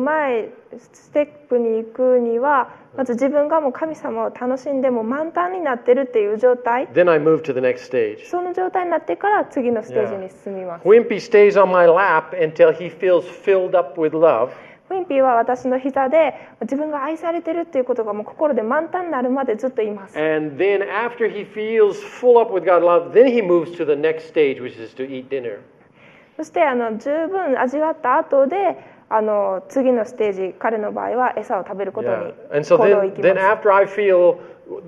くにはまず自分がもう神様を楽しんでも満タンになってるっていう状態 Then I move to the next stage. その状態になってから次のステージに進みます Wimpy stays on my lap until he feels filled up with love. ウィンピーは私の膝で自分が愛されてるっていうことがもう心で満タンになるまでずっといます And then after he feels full up with God's love, then he moves to the next stage, which is to eat dinner. そして十分味わった後で次のステージ彼の場合は餌を食べることに And so 行動を行き then ます after I feel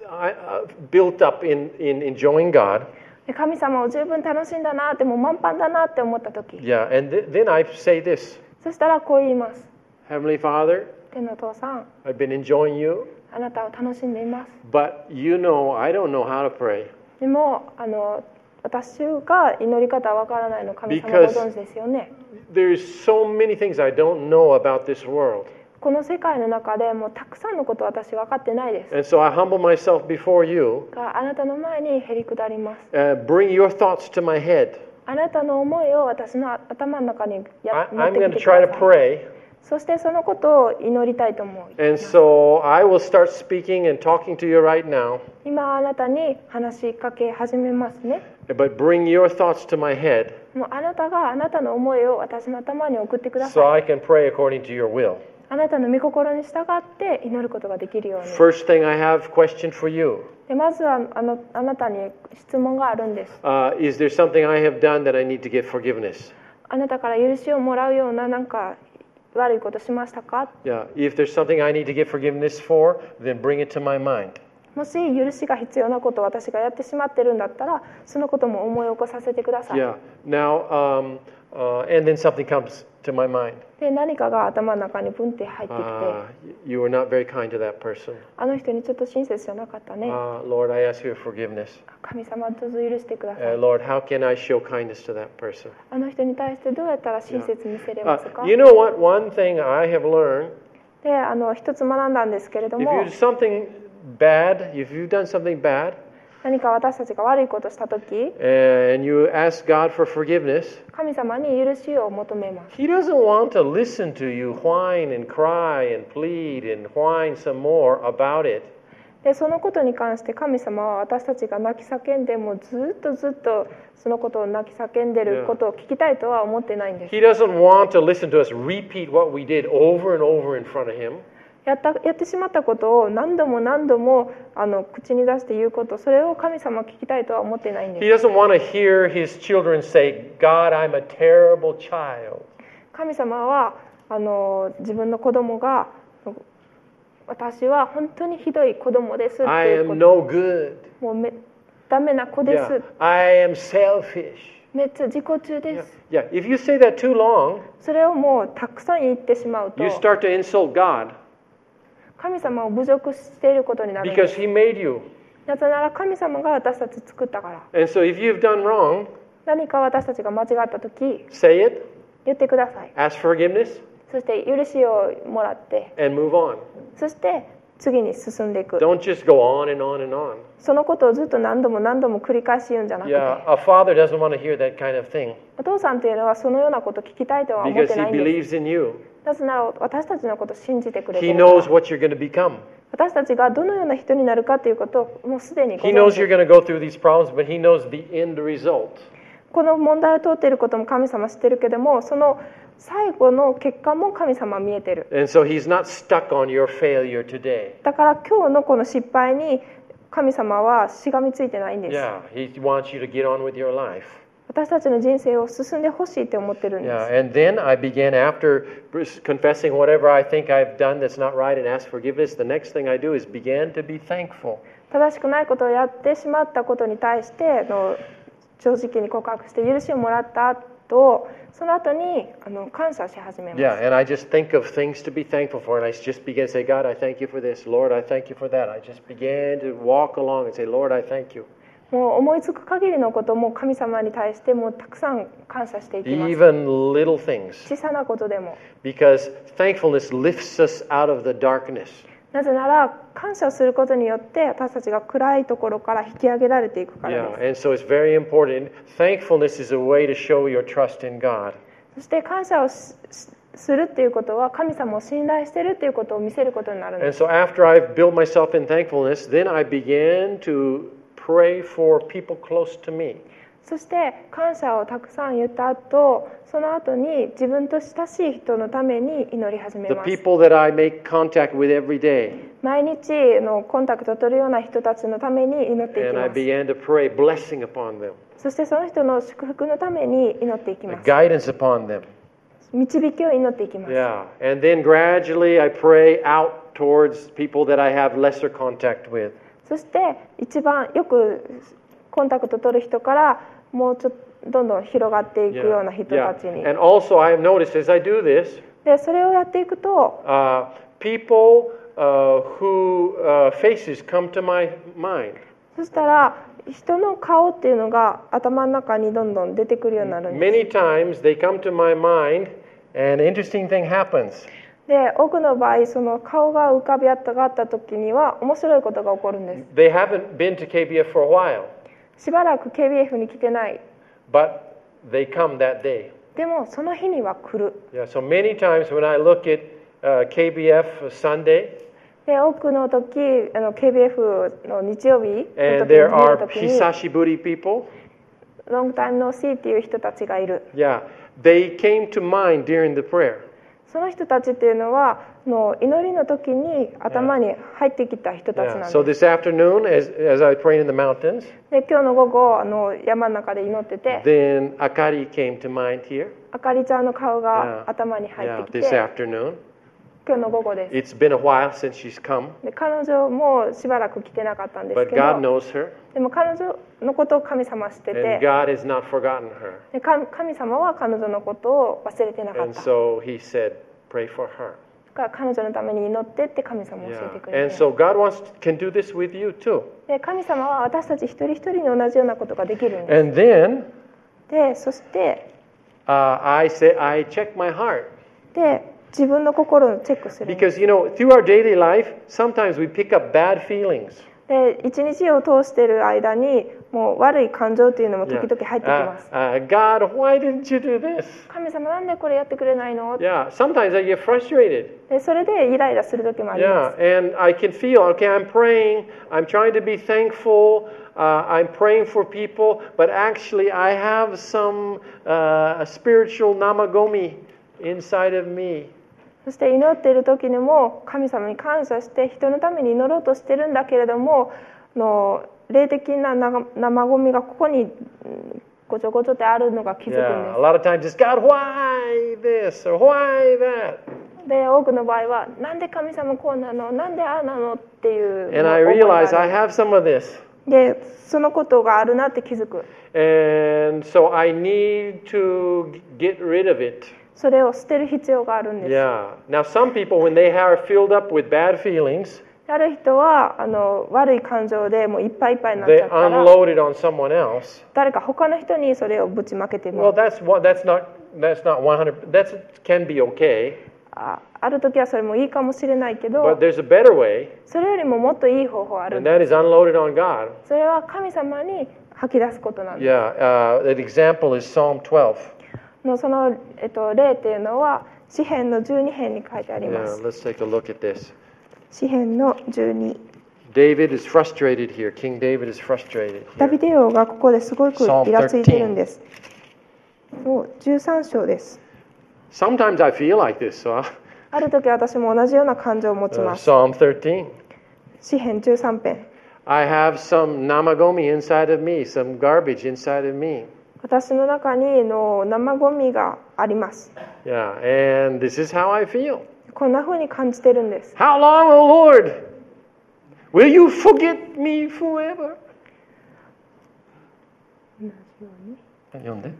built up in enjoying God. で神様を十分楽しんだなって、もう満帆だなって思った時、 Yeah, and then I say this, そしたらこう言います。 Heavenly Father, 天のお父さん、 I've been enjoying you, あなたを楽しんでいます。 but you know I don't know how to pray でも私が祈り方はわからないの神様ご存知ですよね。 there's so many things I don't know about this world. この世界の中でもうたくさんのこと私分かってないです。 And so I humble myself before you, があなたの前にへりくだります。 bring your thoughts to my head. あなたの思いを私の頭の中に持って I'm き going て to くだ try さ to い。 pray. そしてそのことを祈りたいと思う。 And so I will start speaking and talking to you right now, 今あなたに話しかけ始めますね。 but bring your thoughts to my head もうあなたがあなたの思いを私の頭に送ってくだ so さい。 I can pray according to your will. あなたの御心に従って祈ることができるように。 First thing I have question for you. でまずはあなたに質問があるんです。 Is there something I have done that I need to get forgiveness? あなたから許しをもらうようななんか悪いことしましたか？ Yeah. If there's something I need to get forgiveness for, then bring it to my mind. もし許しが必要なことを私がやってしまってるんだったら、そのことも思い起こさせてください。 Yeah. Now, and then something comes to my mind. で何かが頭の中にブンって入ってきて、 You were not very kind to that person. あの人にちょっと親切じゃなかったね。 Lord, I ask you for forgiveness. 神様どうぞ許してください。 Lord, how can I show kindness to that person? あの人に対してどうやったら親切に見せれますか？ You know what? One thing I have learned, で一つ学んだんですけれど if も、 you do something bad, if you've done something bad, 何か私たちが悪いことしたとき、 and you ask God for forgiveness, 神様に許しを求めます。 He doesn't want to listen to you whine and cry and plead and whine some more about it. でそのことに関して神様は私たちが泣き叫んでもずっとそのことを泣き叫んでることを聞きたいとは思ってないんです。 He doesn't want to listen to us repeat what we did over and over in front of Him. やってしまったことを何度も口に出して言うこと、それを神様は聞きたいとは思ってないん He です。 doesn't want to hear His children say, God, I'm a terrible child. 神様は自分の子供が私は本当にひどい子供ですって I いうこ am と、 no good. もうダメな子で Yeah. す、 I am selfish. めっちゃ自己中で Yeah. す。 Yeah. If you say that too long, それをもうたくさん言ってしまうと you start to insult God 神様を侮辱していることになるんで because す。 He made you. なぜなら神様が私たち作ったから。 And so if you've done wrong, 何か私たちが間違った時 say it, 言ってください。 ask forgiveness, そして許しをもらって、 and move on. そして次に進んでいく。 Don't just go on and on and on. そのことをずっと何度も繰り返し言うんじゃなくて、 Yeah, a father doesn't want to hear that kind of thing お父さんというのはそのようなことを聞きたいとは思っ because て he ないんです。 believes in you. なぜなら私たちのことを信じてくれてい He るから。 knows what you're going to become. 私たちがどのような人になるかということをもうすでにご He 存 knows 知 you're going to go through these problems, but He knows the end result. この問題を通っていることも神様知ってるけども、その最後の結果も神様は見えてる。 And so He's not stuck on your failure today. だから今日のこの失敗に神様はしがみついてないんです。 Yeah, He wants you to get on with your life. 私たちの人生を進んでほしいって思ってるんです。 Yeah, and then I began after confessing whatever I think I've done that's not right and ask forgiveness. The next thing I do is begin to be thankful. 正しくないことをやってしまったことに対して正直に告白して許しをもらった後、その後に感謝し始めます。 Yeah, and I just think of things to be thankful for, and I just begin to say, God, I thank you for this. Lord, I thank you for that. I just began to walk along and say, Lord, I thank you. もう思いつく限りのことも神様に対してもうたくさん感謝していきます。 Even little things. 小さなことでも。 Because thankfulness lifts us out of the darkness. なぜなら感謝することによって私たちが暗いところから引き上げられていくから Yeah, です。 and so it's very important. Thankfulness is a way to show your trust in God. そして感謝をするっていうことは神様を信頼しているっていうことを見せることになるんで And す。 so after I've built myself in thankfulness, then I began to pray for people close to me. そして感謝をたくさん言った後、その後に自分と親しい人のために祈り始め The ます。 people that I make contact with every day. 毎日のコンタクトを取るような人たちのために祈っていき And I ます。 began to pray blessing upon them, そしてその人の祝福のために祈っていきます。 guidance upon them. 導きを祈っていきます。 Yeah, and then gradually I pray out towards people that I have lesser contact with. そして一番よくコンタクト取る人からもうちょっとどんどん広がっていくような人たちに。 And also, I have noticed as I do this, でそれをやっていくと、 people who faces come to my mind. そしたら人の顔っていうのが頭の中にどんどん出てくるようになるんです。 Many times they come to my mind, and an interesting thing happens. で多くの場合その顔が浮かび上がった時には面白いことが起こるんです。 They haven't been to KBF for a while, しばらく KBF に来てない。 but they come that day. でもその日には来る。 Yeah, so many times when I look at KBF Sunday, で多くの時KBF の日曜日の時に and 見 there る are 時に Hisashiburi people, Long time no see っていう人たちがいる。 yeah, they came to mind during the prayer. その人たちっていうのは祈りの時に頭に入ってきた人たちなん Yeah. です。 So this afternoon, as I prayed in the mountains, で今日の午後山の中で祈ってて、 then Akari came to mind here. あかりちゃんの顔が頭に入 Yeah, ってき this て、 afternoon. 今日の午後です。 It's been a while since she's come, で彼女もしばらく来てなかったんです but け God ど、 knows her, でも彼女のことを神様は知って and て、 God has not forgotten her. で神様は彼女のことを忘れてなかっ And た。 so He said, pray for her. だから彼女のために祈ってって神様教え Yeah. てくれ And て、 so God can do this with you too. で神様は私たち一人一人に同じようなことができるんで And then す。でそして I check my heart. で自分の心をチェックするんです。 Because, through our daily life, sometimes we pick up bad feelings. で一日を通している間にもう悪い感情というのも時 Yeah. 々入ってきます。 God, why didn't you do this? 神様なんでこれやってくれないの？ Yeah, sometimes I get frustrated. でそれでイライラする時もありま Yeah, す。 and I can feel, okay, I'm praying, I'm trying to be thankful, I'm praying for people, but actually I have some spiritual namagomi inside of me. そして祈っている時にも神様に感謝して人のために祈ろうとしてるんだけれども霊的な生ゴミがここにごちょごちょってあるのが気づくん Yeah, a で lot of times it's God, why this or why that? す。で多くの場合はなんで神様こうなのなんでああなのっていう And I 思いがあ realize る I have some of this. でそのことがあるなって気づく。 And so I need to get rid of it. それを捨てる必要があるんです。 Yeah. Now, some people, when they are filled up with bad feelings, ある人は悪い感情でもういっぱいいっぱいになっち they ゃったら unload it on someone else. 誰か他の人にそれをぶちまけて Well, も that's not 100. That can be okay, ある時はそれもいいかもしれないけ but ど there's a better way, それよりももっといい方法あるん and です。 that is unloaded on God. それは神様に吐き出すことなんです。 Yeah. An example is Psalm 12. その、例っていうのは詩編の12編に書いてありま Yeah. す。 Let's take a look at this. 詩編の12。 David is frustrated here. King David is frustrated ダビ here. デ王がここですごくイラついてるんです。13章です。 Sometimes I feel like this. So ある時私も同じような感情を持ちます。 Psalm 13. 詩編13編。 I have some namagomi inside of me, some garbage inside of me. 私の中に生ゴミがあります。 Yeah, and this is how I feel. こんな風に感じてるんです。 How long, O Lord? Will you forget me forever? 読んで。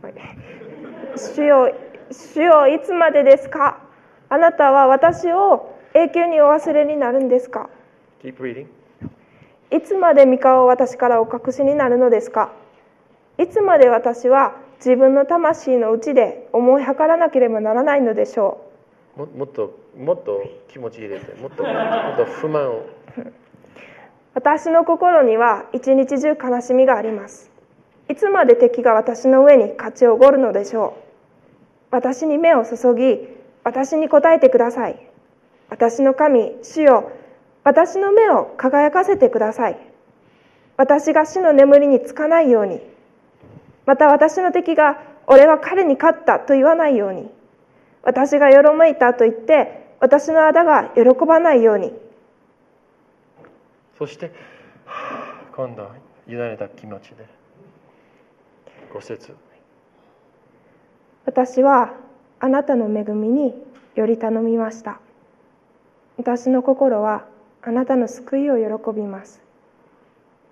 主よいつまでですか？あなたは私を永久にお忘れになるんですか？ Keep reading. いつまで御顔を私からお隠しになるのですか？いつまで私は自分の魂の内で思い計らなければならないのでしょう。 もっと気持ち入れて、もっと不満を。 私の心には一日中悲しみがあります。いつまで敵が私の上に勝ちおごるのでしょう。私に目を注ぎ、私に答えてください。私の神、主よ、私の目を輝かせてください。私が死の眠りにつかないように。また私の敵が俺は彼に勝ったと言わないように。私がよろめいたと言って私の仇が喜ばないように。 そして今度は委ねた気持ちで5節。 私はあなたの恵みにより頼みました。私の心はあなたの救いを喜びます。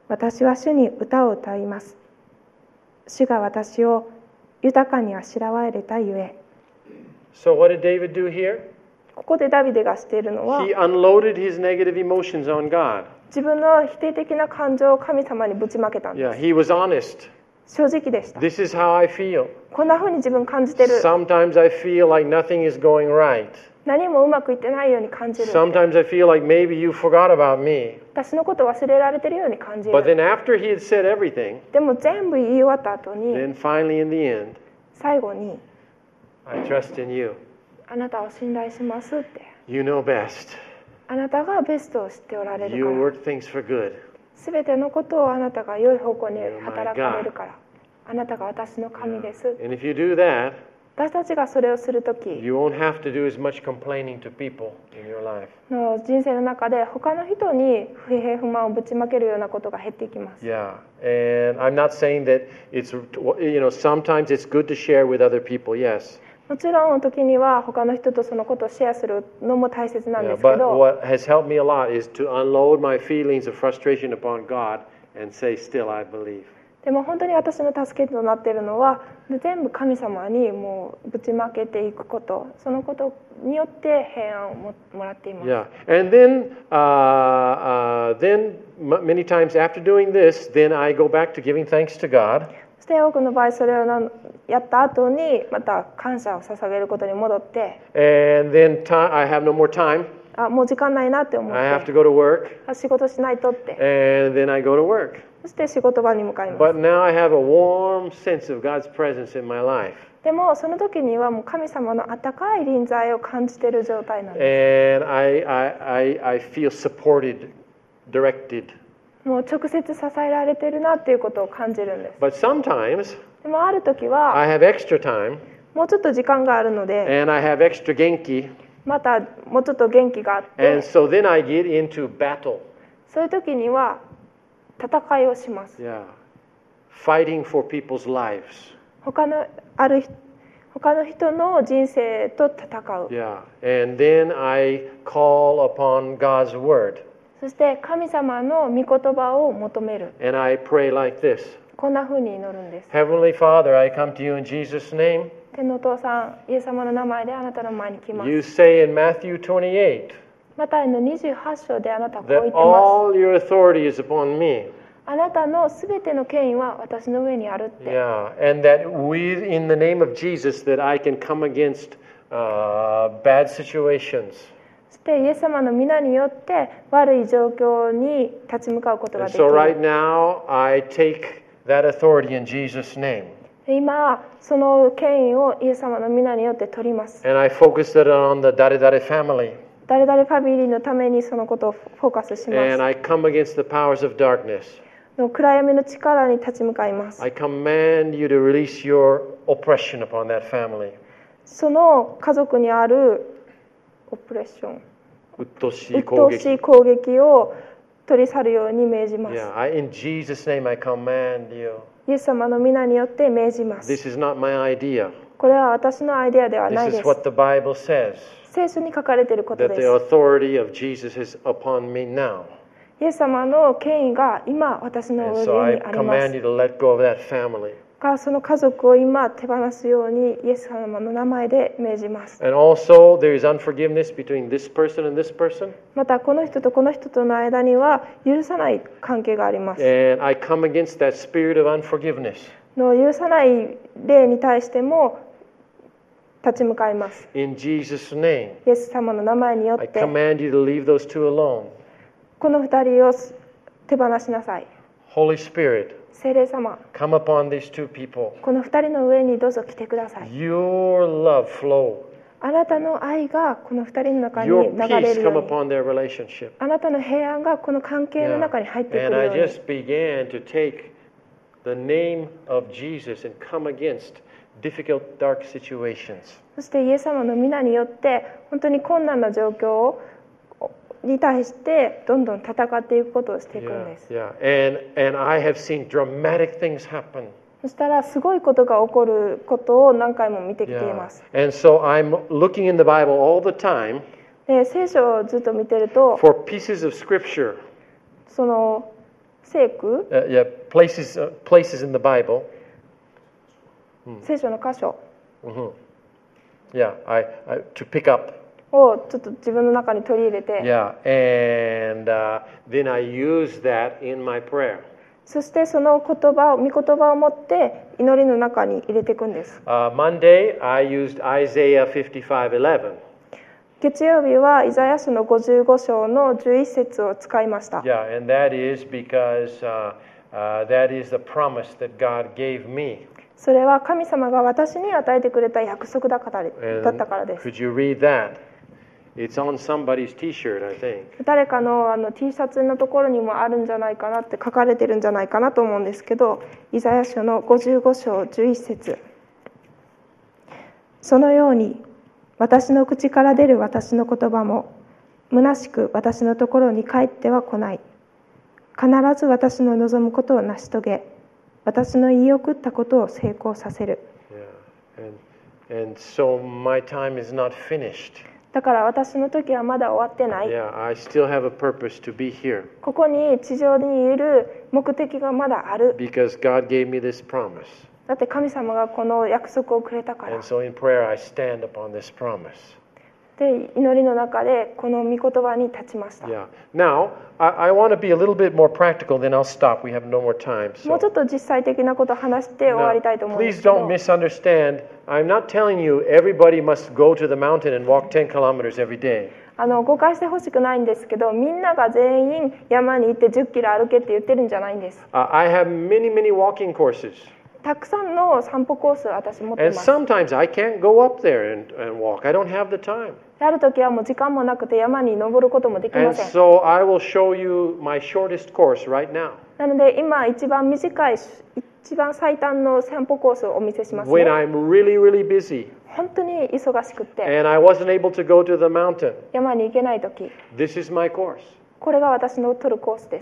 私は主に歌を歌います。主が私を豊かにあしらわれたゆえ。 So what did David do here? ここでダビデがしているのは、 He unloaded his negative emotions on God. 自分の否定的な感情を神様にぶちまけたんで Yeah, す。 he was honest. 正直でした。 This is how I feel. こんな風に自分感じてる。 Sometimes I feel like nothing is going right. 何もうまくいってないように感じる。 Sometimes I feel like maybe you forgot about me. 私のこと忘れられてるように感じ But る。 then after he had said everything, でも全部言い終わった後に、 then finally in the end, 最後に、 I trust in you. あなたを信頼しますって。 You know best. あなたがベストを知っておられる You から。 work things for good. すべてのことをあなたが良い方向に働かれるから。あなたが私の神です。 And if you do that, 私たちがそれをするとき you won't have to do as much complaining to people in your life. の人生の中で他の人に不平不満をぶちまけるようなことが減っていきます。 Yeah, and I'm not saying that it's, sometimes it's good to share with other people, yes. もちろん時には他の人とそのことをシェアするのも大切なんで Yeah, すけ but ど、 what has helped me a lot is to unload my feelings of frustration upon God and say, still I believe. でも本当に私の助けとなっているのは全部神様にもうぶちまけていくこと、そのことによって平安をもらっています。 Yeah, and then many times after doing this, then I go back to giving thanks to God. そして多くの場合それをやった後にまた感謝を捧げることに戻って、 And then I have no more time. もう時間ないなって思っ I have て to go to work. 仕事しないとって、 And then I go to work. そして仕事場に向かいます。 But now I have a warm sense of God's presence in my life. でもその時にはもう神様の温かい臨在を感じている状態なんで And I feel supported, directed. す。もう直接支えられているなっていうことを感じるんです。 But sometimes でもある時は I have extra time もうちょっと時間があるので、 and I have extra genki. またもうちょっと元気があっ And て、 so then I get into battle. そういう時には戦いをします。 Yeah. Fighting for people's lives. 他の人の人生と戦う。 Yeah. And then I call upon God's word. そして神様の御言葉を求める。 And I pray like this. こんな風に祈るんです。 Heavenly Father, I come to you in Jesus' name. 天のお父さん、イエス様の名前であなたの前に来ます。 You say in Matthew 28 マタイの28章であなたはこう言って that ます。 all your authority is upon me. あなたのすべての権威は私の上にあるって。 Yeah. And that in the name of Jesus that I can come against bad situations. そしてイエス様の皆によって悪い状況に立ち向かうことが And でき so right る。 now I take that authority in Jesus' name. 今その権威をイエス様の皆によって取ります。 And I focus it on the Dare family. 誰々ファミリーのためにそのことをフォーカスしま And I come against the powers of darkness. す。暗闇の力に立ち向かいます。 I command you to release your oppression upon that family. その家族にあるオプレッション、 鬱陶しい鬱攻撃。 陶しい攻撃を取り去るように命じます。 Yeah, in Jesus' name I command you. イエス様の皆によって命じます。 This is not my idea. これは私のアイデアではない This で is す。 what the Bible says. 聖書に書かれていること That で the す。 authority of Jesus is upon me now. イエス様の権威が今私の And 上 so I にありま command す you to let go of that family. が、その家族を今手放すようにイエス様の名前で命じます。 And also there is unforgiveness between this person and this person. またこの人とこの人との間には許さない関係があります。 And I come against that spirit of unforgiveness. の許さない霊に対しても立ち向かいます。 In Jesus' name, イエス様の名前によっ I て command you to leave those two alone. この二人を手放しなさい。 Holy Spirit, 聖霊様、 come upon these two people. この二人の上にどうぞ来てください。 Your love flow. あなたの愛がこの二人の中に Your 流れ peace るよ come うに、 upon their relationship. あなたの平安がこの関係の中に入ってく And る I ように。 just began to take the name of Jesus and come against difficult, dark situations. そしてイエス様の皆によって本当に困難な状況に対してどんどん戦っていくことをしていくん Yeah, です。 yeah. And I have seen dramatic things happen. そしたらすごいことが起こることを何回も見てきてい Yeah. ます。 And so I'm looking in the Bible all the time で、聖書をずっと見てると、 for pieces of scripture その聖句、 yeah, places in the Bible. 聖書の箇所 Yeah, to pick up. をちょっと自分の中に取り入れて、 Yeah, and then I use that in my prayer. そしてその御言葉を持って祈りの中に入れていくんです。 Monday, I used Isaiah 55:11. 月曜日はイザヤ書の55章の11節を使いました。 Yeah, and that is because that is the promise that God gave me. それは神様が私に与えてくれた約束だったからです。 Could you read that? It's on somebody's T-shirt, I think. 誰かのT シャツのところにもあるんじゃないかなって書かれてるんじゃないかなと思うんですけど、イザヤ書の55章11節。そのように私の口から出る私の言葉も虚しく私のところに帰っては来ない。必ず私の望むことを成し遂げ、私の言い送ったことを成功させる。 Yeah, and so my time is not finished. だから私の時はまだ終わってない。 Yeah, I still have a purpose to be here. ここに地上にいる目的がまだある。 Because God gave me this promise. だって神様がこの約束をくれたから。 And so in prayer I stand upon this promise. で、祈りの中でこの御言葉に立ちました。 Yeah. Now, I want to be a little bit more practical, then I'll stop. We have no more time. もうちょ So っと実際的なことを話して終わりたいと思うんで please すけど。 don't misunderstand. I'm not telling you everybody must go to the mountain and walk 10 kilometers every day. 誤解してほしくないんですけど、みんなが全員山に行って10キロ歩けって言ってるんじゃないんです。 I have many walking courses. たくさんの散歩コースを私持ってい And ます。 sometimes I can't go up there and walk. I don't have the time. ある時はもう時間もなくて山に登ることもできま And せん。 so I will show you my shortest course right now. なので今一番短い、一番最短の散歩コースをお見せしますね。 When I'm really busy 本当に忙しくって and I wasn't able to go to the mountain, 山に行けない時、 this is my course. これが私の取るコースです。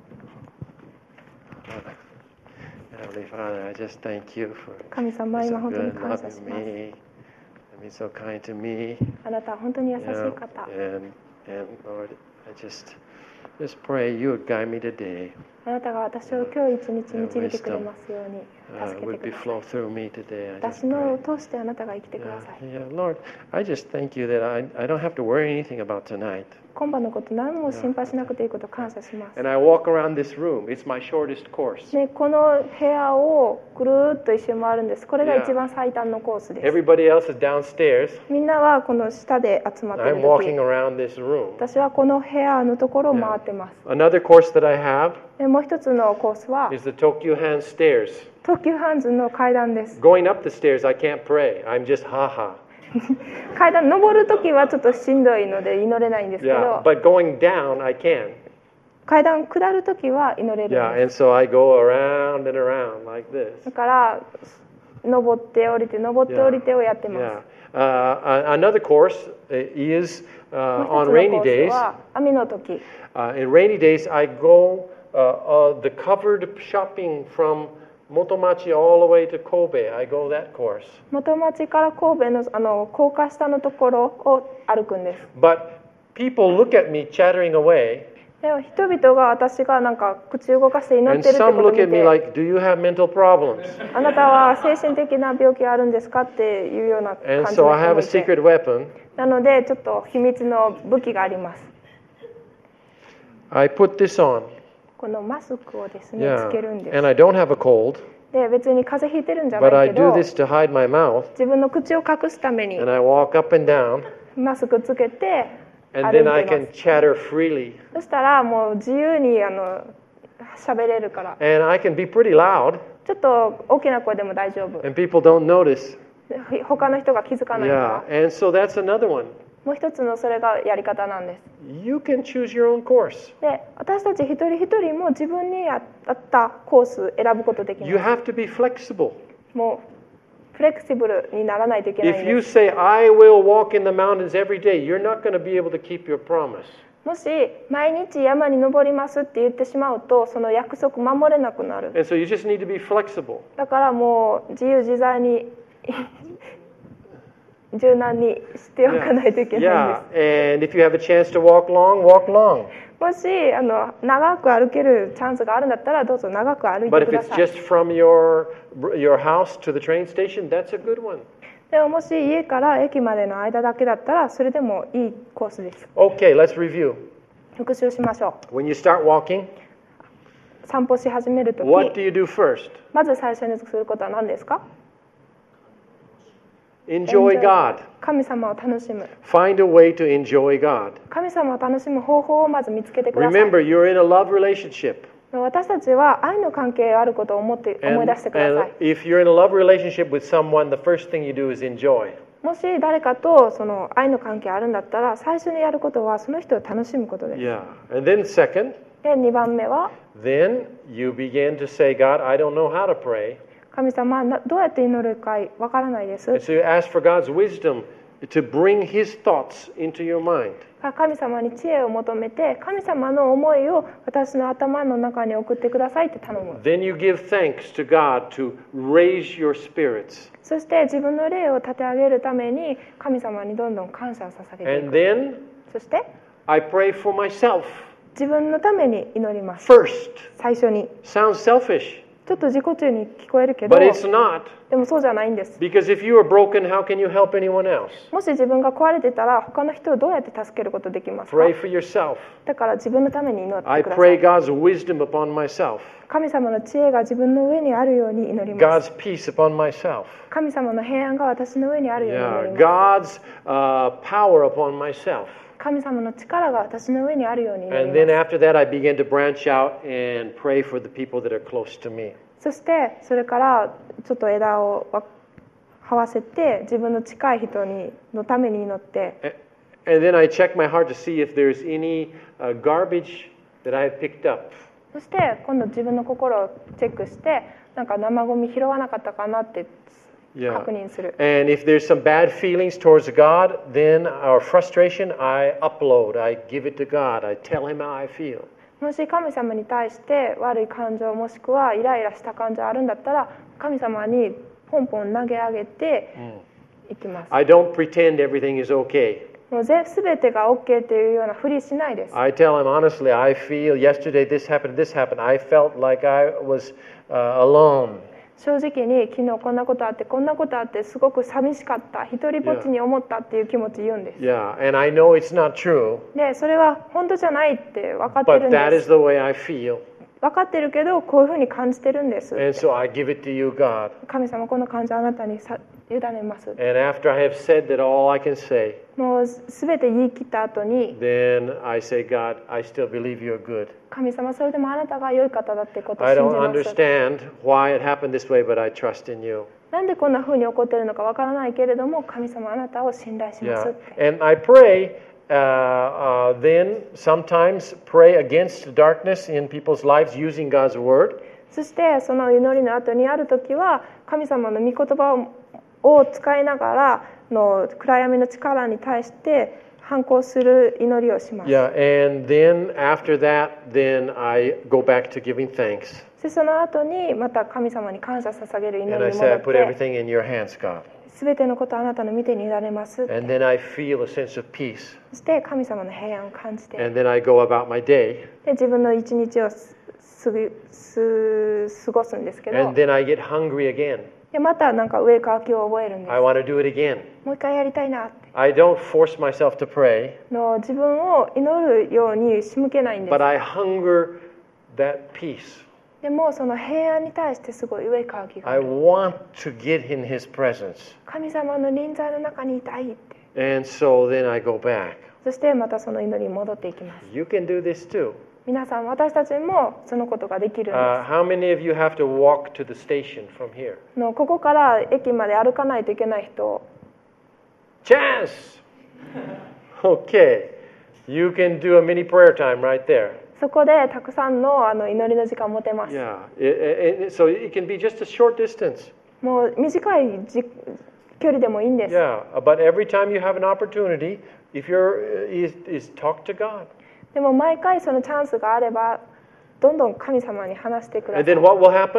Heavenly Father, I just thank you for 神様、 so 今本当に good 感謝 loving します。 me. Been so kind to me. あなたは本当に優しい You know, 方。 and Lord, I just pray you would guide me today. あなたが私を今日一日導いてくれますように助け Would て be くださ flow い。 through me today. I just 私の pray. 通してあなたが生きてください。 Yeah, Lord, I just thank you that I don't have to worry anything about tonight. 今晩のこと何も心配しなくていいことを感謝します。 And I walk around this room. It's my shortest course. ね、この部屋をぐるーっと一周回るんです。これが一番最短のコースです。 Everybody else is downstairs. みんなはこの下で集まっている I'm 時、 walking around this room. 私はこの部屋のところを回ってます。 Another course that I have でもう一つのコースは is the Tokyo-Han stairs. 東急ハンズの階段です。 Going up the stairs, I can't pray. I'm just ha-ha. 階段登るときはちょっとしんどいので祈れないんですけ Yeah, ど、 but going down, I can. 階段下るときは祈れるん Yeah, で and so I go around and around like this. す。だから登って降りて登って降りてをやってま Yeah. す。 Another course is も on う一つの rainy コース days. は雨の時。 In rainy days, I go the covered shopping from Motomachi all the way to Kobe. I go that course. 元町から神戸の高架下のところを歩くんです。 But people look at me chattering away, でも人々が私がなんか口動かして祈っ and てるってこ some とを look 見 at me て、 like, "Do you have mental problems?" あなたは精神的な病気あるんですかっていうような And 感じ so の I 人 have も a いて、 secret weapon. なのでちょっと秘密の武器があります。 I put this on. このマスクをですね、 Yeah. つけるんで And す。 I don't have a cold, で、別に風邪ひいてるんじゃ but な I いけ do ど、 this to hide my mouth. 自分の口を隠すために And I walk up and down. マスクつけて And 歩い then I てま can す。 chatter freely. そしたらもう自由に喋れるから、 And I can be pretty loud, ちょっと大きな声でも大丈夫。 and people don't notice. 他の人が気づかないか Yeah. ら。 And so that's another one. もう一つのそれがやり方なんです。 You can choose your own course. で、私たち一人一人も自分に合ったコース選ぶことでき You ます。 have to be flexible. もうフレキシブルにならないといけない If ん you です。 say, I will walk in the mountains every day, you're not going to be able to keep your promise. もし毎日山に登りますって言ってしまうと、その約束守れなくなる。 And so you just need to be flexible. だからもう自由自在に柔軟にしておかないといけないん Yeah. で And if you have a chance to walk long, walk long. す。もし長く歩けるチャンスがあるんだったらどうぞ長く歩い But て if くだ it's さい。 just from your house to the train station, that's a good one. でももし家から駅までの間だけだったらそれでもいいコースです。 Okay, let's review. 復習しましょ When you start walking, う。散歩し始めると what do き、 you do first? まず最初にすることは何ですか？ Enjoy God. 神様を楽しむ。 Find a way to enjoy God. 神様を楽しむ方法をまず見つけてください。 Remember, you're in a love relationship. 私たちは愛の関係があることを思い出してくださ And い。 if you're in a love relationship with someone, the first thing you do is enjoy. もし誰かとその愛の関係あるんだったら最初にやることはその人を楽しむことです。 Yeah. And then second, で2番目は then you begin to say, God, I don't know how to pray. 神様どうやって祈るかわからないです。 And so you ask for God's wisdom to bring His thoughts into your mind. 神様に知恵を求めて神様の思いを私の頭の中に送ってくださいって頼む。 Then you give thanks to God to raise your spirits. そして自分の霊を立て上げるために神様にどんどん感謝を捧げてい And く。 then そして I pray for myself 自分のために祈ります。 first. 最初に。 Sounds selfish, ちょっと自己中に聞こえるけど、 but it's not. でもそうじゃないんです。 Because if you are broken, how can you help anyone else? もし自分が壊れてたら他の人をどうやって助けることできますか？ Pray for yourself. だから自分のために祈って I くださ pray い。 God's wisdom upon myself, 神様の知恵が自分の上にあるように祈ります。 God's peace upon myself. 神様の平安が私の上にあるように Yeah, 祈ります God's power upon myself. 神様の力が私の上にあるように祈 And り then ます。 after that, I begin to branch out and pray for the people that are close to me. そしてそれからちょっと枝を這わせて自分の近い人のために祈って And then I check my heart to see if there's any garbage that I have picked up. そして今度自分の心をチェックしてなんか生ゴミ拾わなかったかなって Yeah. 確認する。 And if there's some bad feelings towards God, then our frustration, I upload. I give it to God. I tell Him how I feel. もし神様に対して悪い感情もしくはイライラした感情あるんだったら神様にポンポン投げ上げていきます。 I don't pretend everything is okay. もう全てが OK っていうようなふりしないです。 I tell Him honestly, I feel yesterday this happened, this happened. I felt like I was alone. 正直に昨日こんなことあってこんなことあってすごく寂しかった一人ぼっちに思ったっていう気持ち言うんです。 Yeah, and I know it's not true, でそれは本当じゃないって分かってる but ん that で is す。 the way I feel. 分かってるけどこういうふうに感じてるんです。 And so I give it to you, God. 神様この感情あなたに委ねます。 And after I have said that all I can say, もう全て言い切った後に then I say, God, I still believe you're good. 神様それでもあなたが良い方だってことを I 信じ don't ます。 understand why it happened this way, but I trust in you. なんでこんな風に起こっているのかわからないけれども神様あなたを信頼しますっ Yeah. て。 And I pray, then sometimes pray against darkness in people's lives using God's word. そしてその祈りの後にある時は神様の御言葉を使いながらの暗闇の力に対して反抗する祈りをします。 Yeah, and then after that, then I go back to giving thanks. でその後にまた神様に感謝捧げる祈 And り I に say, I 戻 put って everything in your hands, God. 全てのことあなたの見てに委ねますって。 And then I feel a sense of peace. そして神様の平安を感じて And then I go about my day. で自分の一日を過ごすんですけど And then I get hungry again. でまたなんか上かきを覚えるんです。 I want to do it again. もう一回やりたいなって I don't force myself to pray, の自分を祈るように仕向けないんです。 but I hunger that peace. でもその平安に対してすごい上かきがあ I る。 want to get in His presence. 神様の臨在の中にいたいって。 And so then I go back. そしてまたその祈りに戻っていきます。 You can do this too. 皆さん私たちもそのことができるんで How many of you have to walk to the station from here? す。のここから駅まで歩かないといけない人、 Chance! Okay. You can do a mini prayer time right there. そこでたくさんの祈りの時間を持てます。 Yeah. So it can be just a short distance. もう短い距離でもいいんです。 Yeah. But every time you have an opportunity, if you're is talk to God. でも毎回そのチャンスがあればどんどん神様に話してくださ And い。 then what will happen?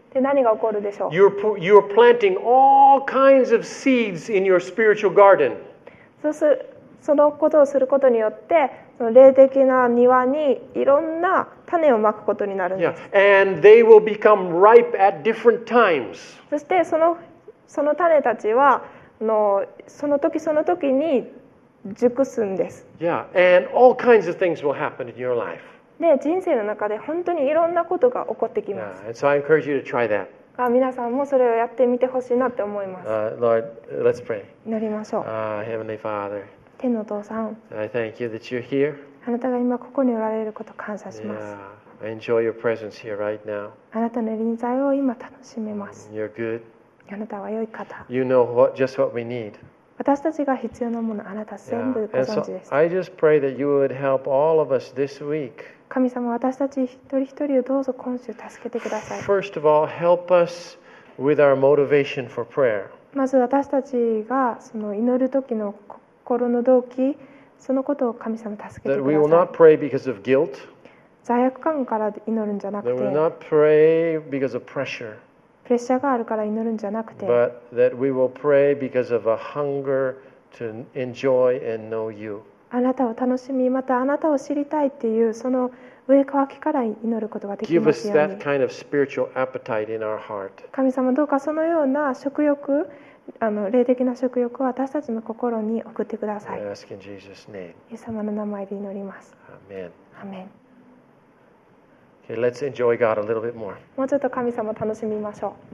で、何が起こるでしょう。 You're planting all kinds of seeds in your spiritual garden. そのことをすることによってその霊的な庭にいろんな種をまくことになるんで Yeah, す。 and they will become ripe at different times. そしてその種たちはその時その時に熟すんです。 Yeah, and all kinds of things will happen in your life. で、人生の中で本当にいろんなことが起こってきま Yeah, and so I encourage you to try that. す。皆さんもそれをやってみてほしいなって思います。 Lord, let's pray. 祈りましょう。 Heavenly Father, 天のお父さん、 I thank you that you're here. あなたが今ここにおられることを感謝します。 Yeah, I enjoy your presence here right now. あなたの臨在を今楽しめます。 You're good. あなたは良い方。 You know just what we need. 私たちが必要なもの、あなた全部 Yeah. ご And 存 so 知です。 I just pray that you would help all of us this week. 神様、私たち一人一人をどうぞ今週助けてください。 First of all, help us with our motivation for prayer. まず私たちがその祈る時の心の動機、そのことを神様助けて That く we だ will さい。 not pray because of guilt. 罪悪感から祈るんじゃなく That we will て、 not pray because of pressure. プレッシャーがあるから祈るんじゃなくて、 But that we will pray because of a hunger to enjoy and know you. あなたを楽しみ、またあなたを知りたいっていうその上渇きから祈ることができ Give ま us すように that。kind of spiritual appetite in our heart. 神様、どうかそのような食欲、霊的な食欲を私たちの心に送ってくださ I い。イ ask in Jesus' name. エス様の名前で祈ります。 Amen. アーメン。 Okay, let's enjoy God a little bit more. もうちょっと神様を楽しみましょう。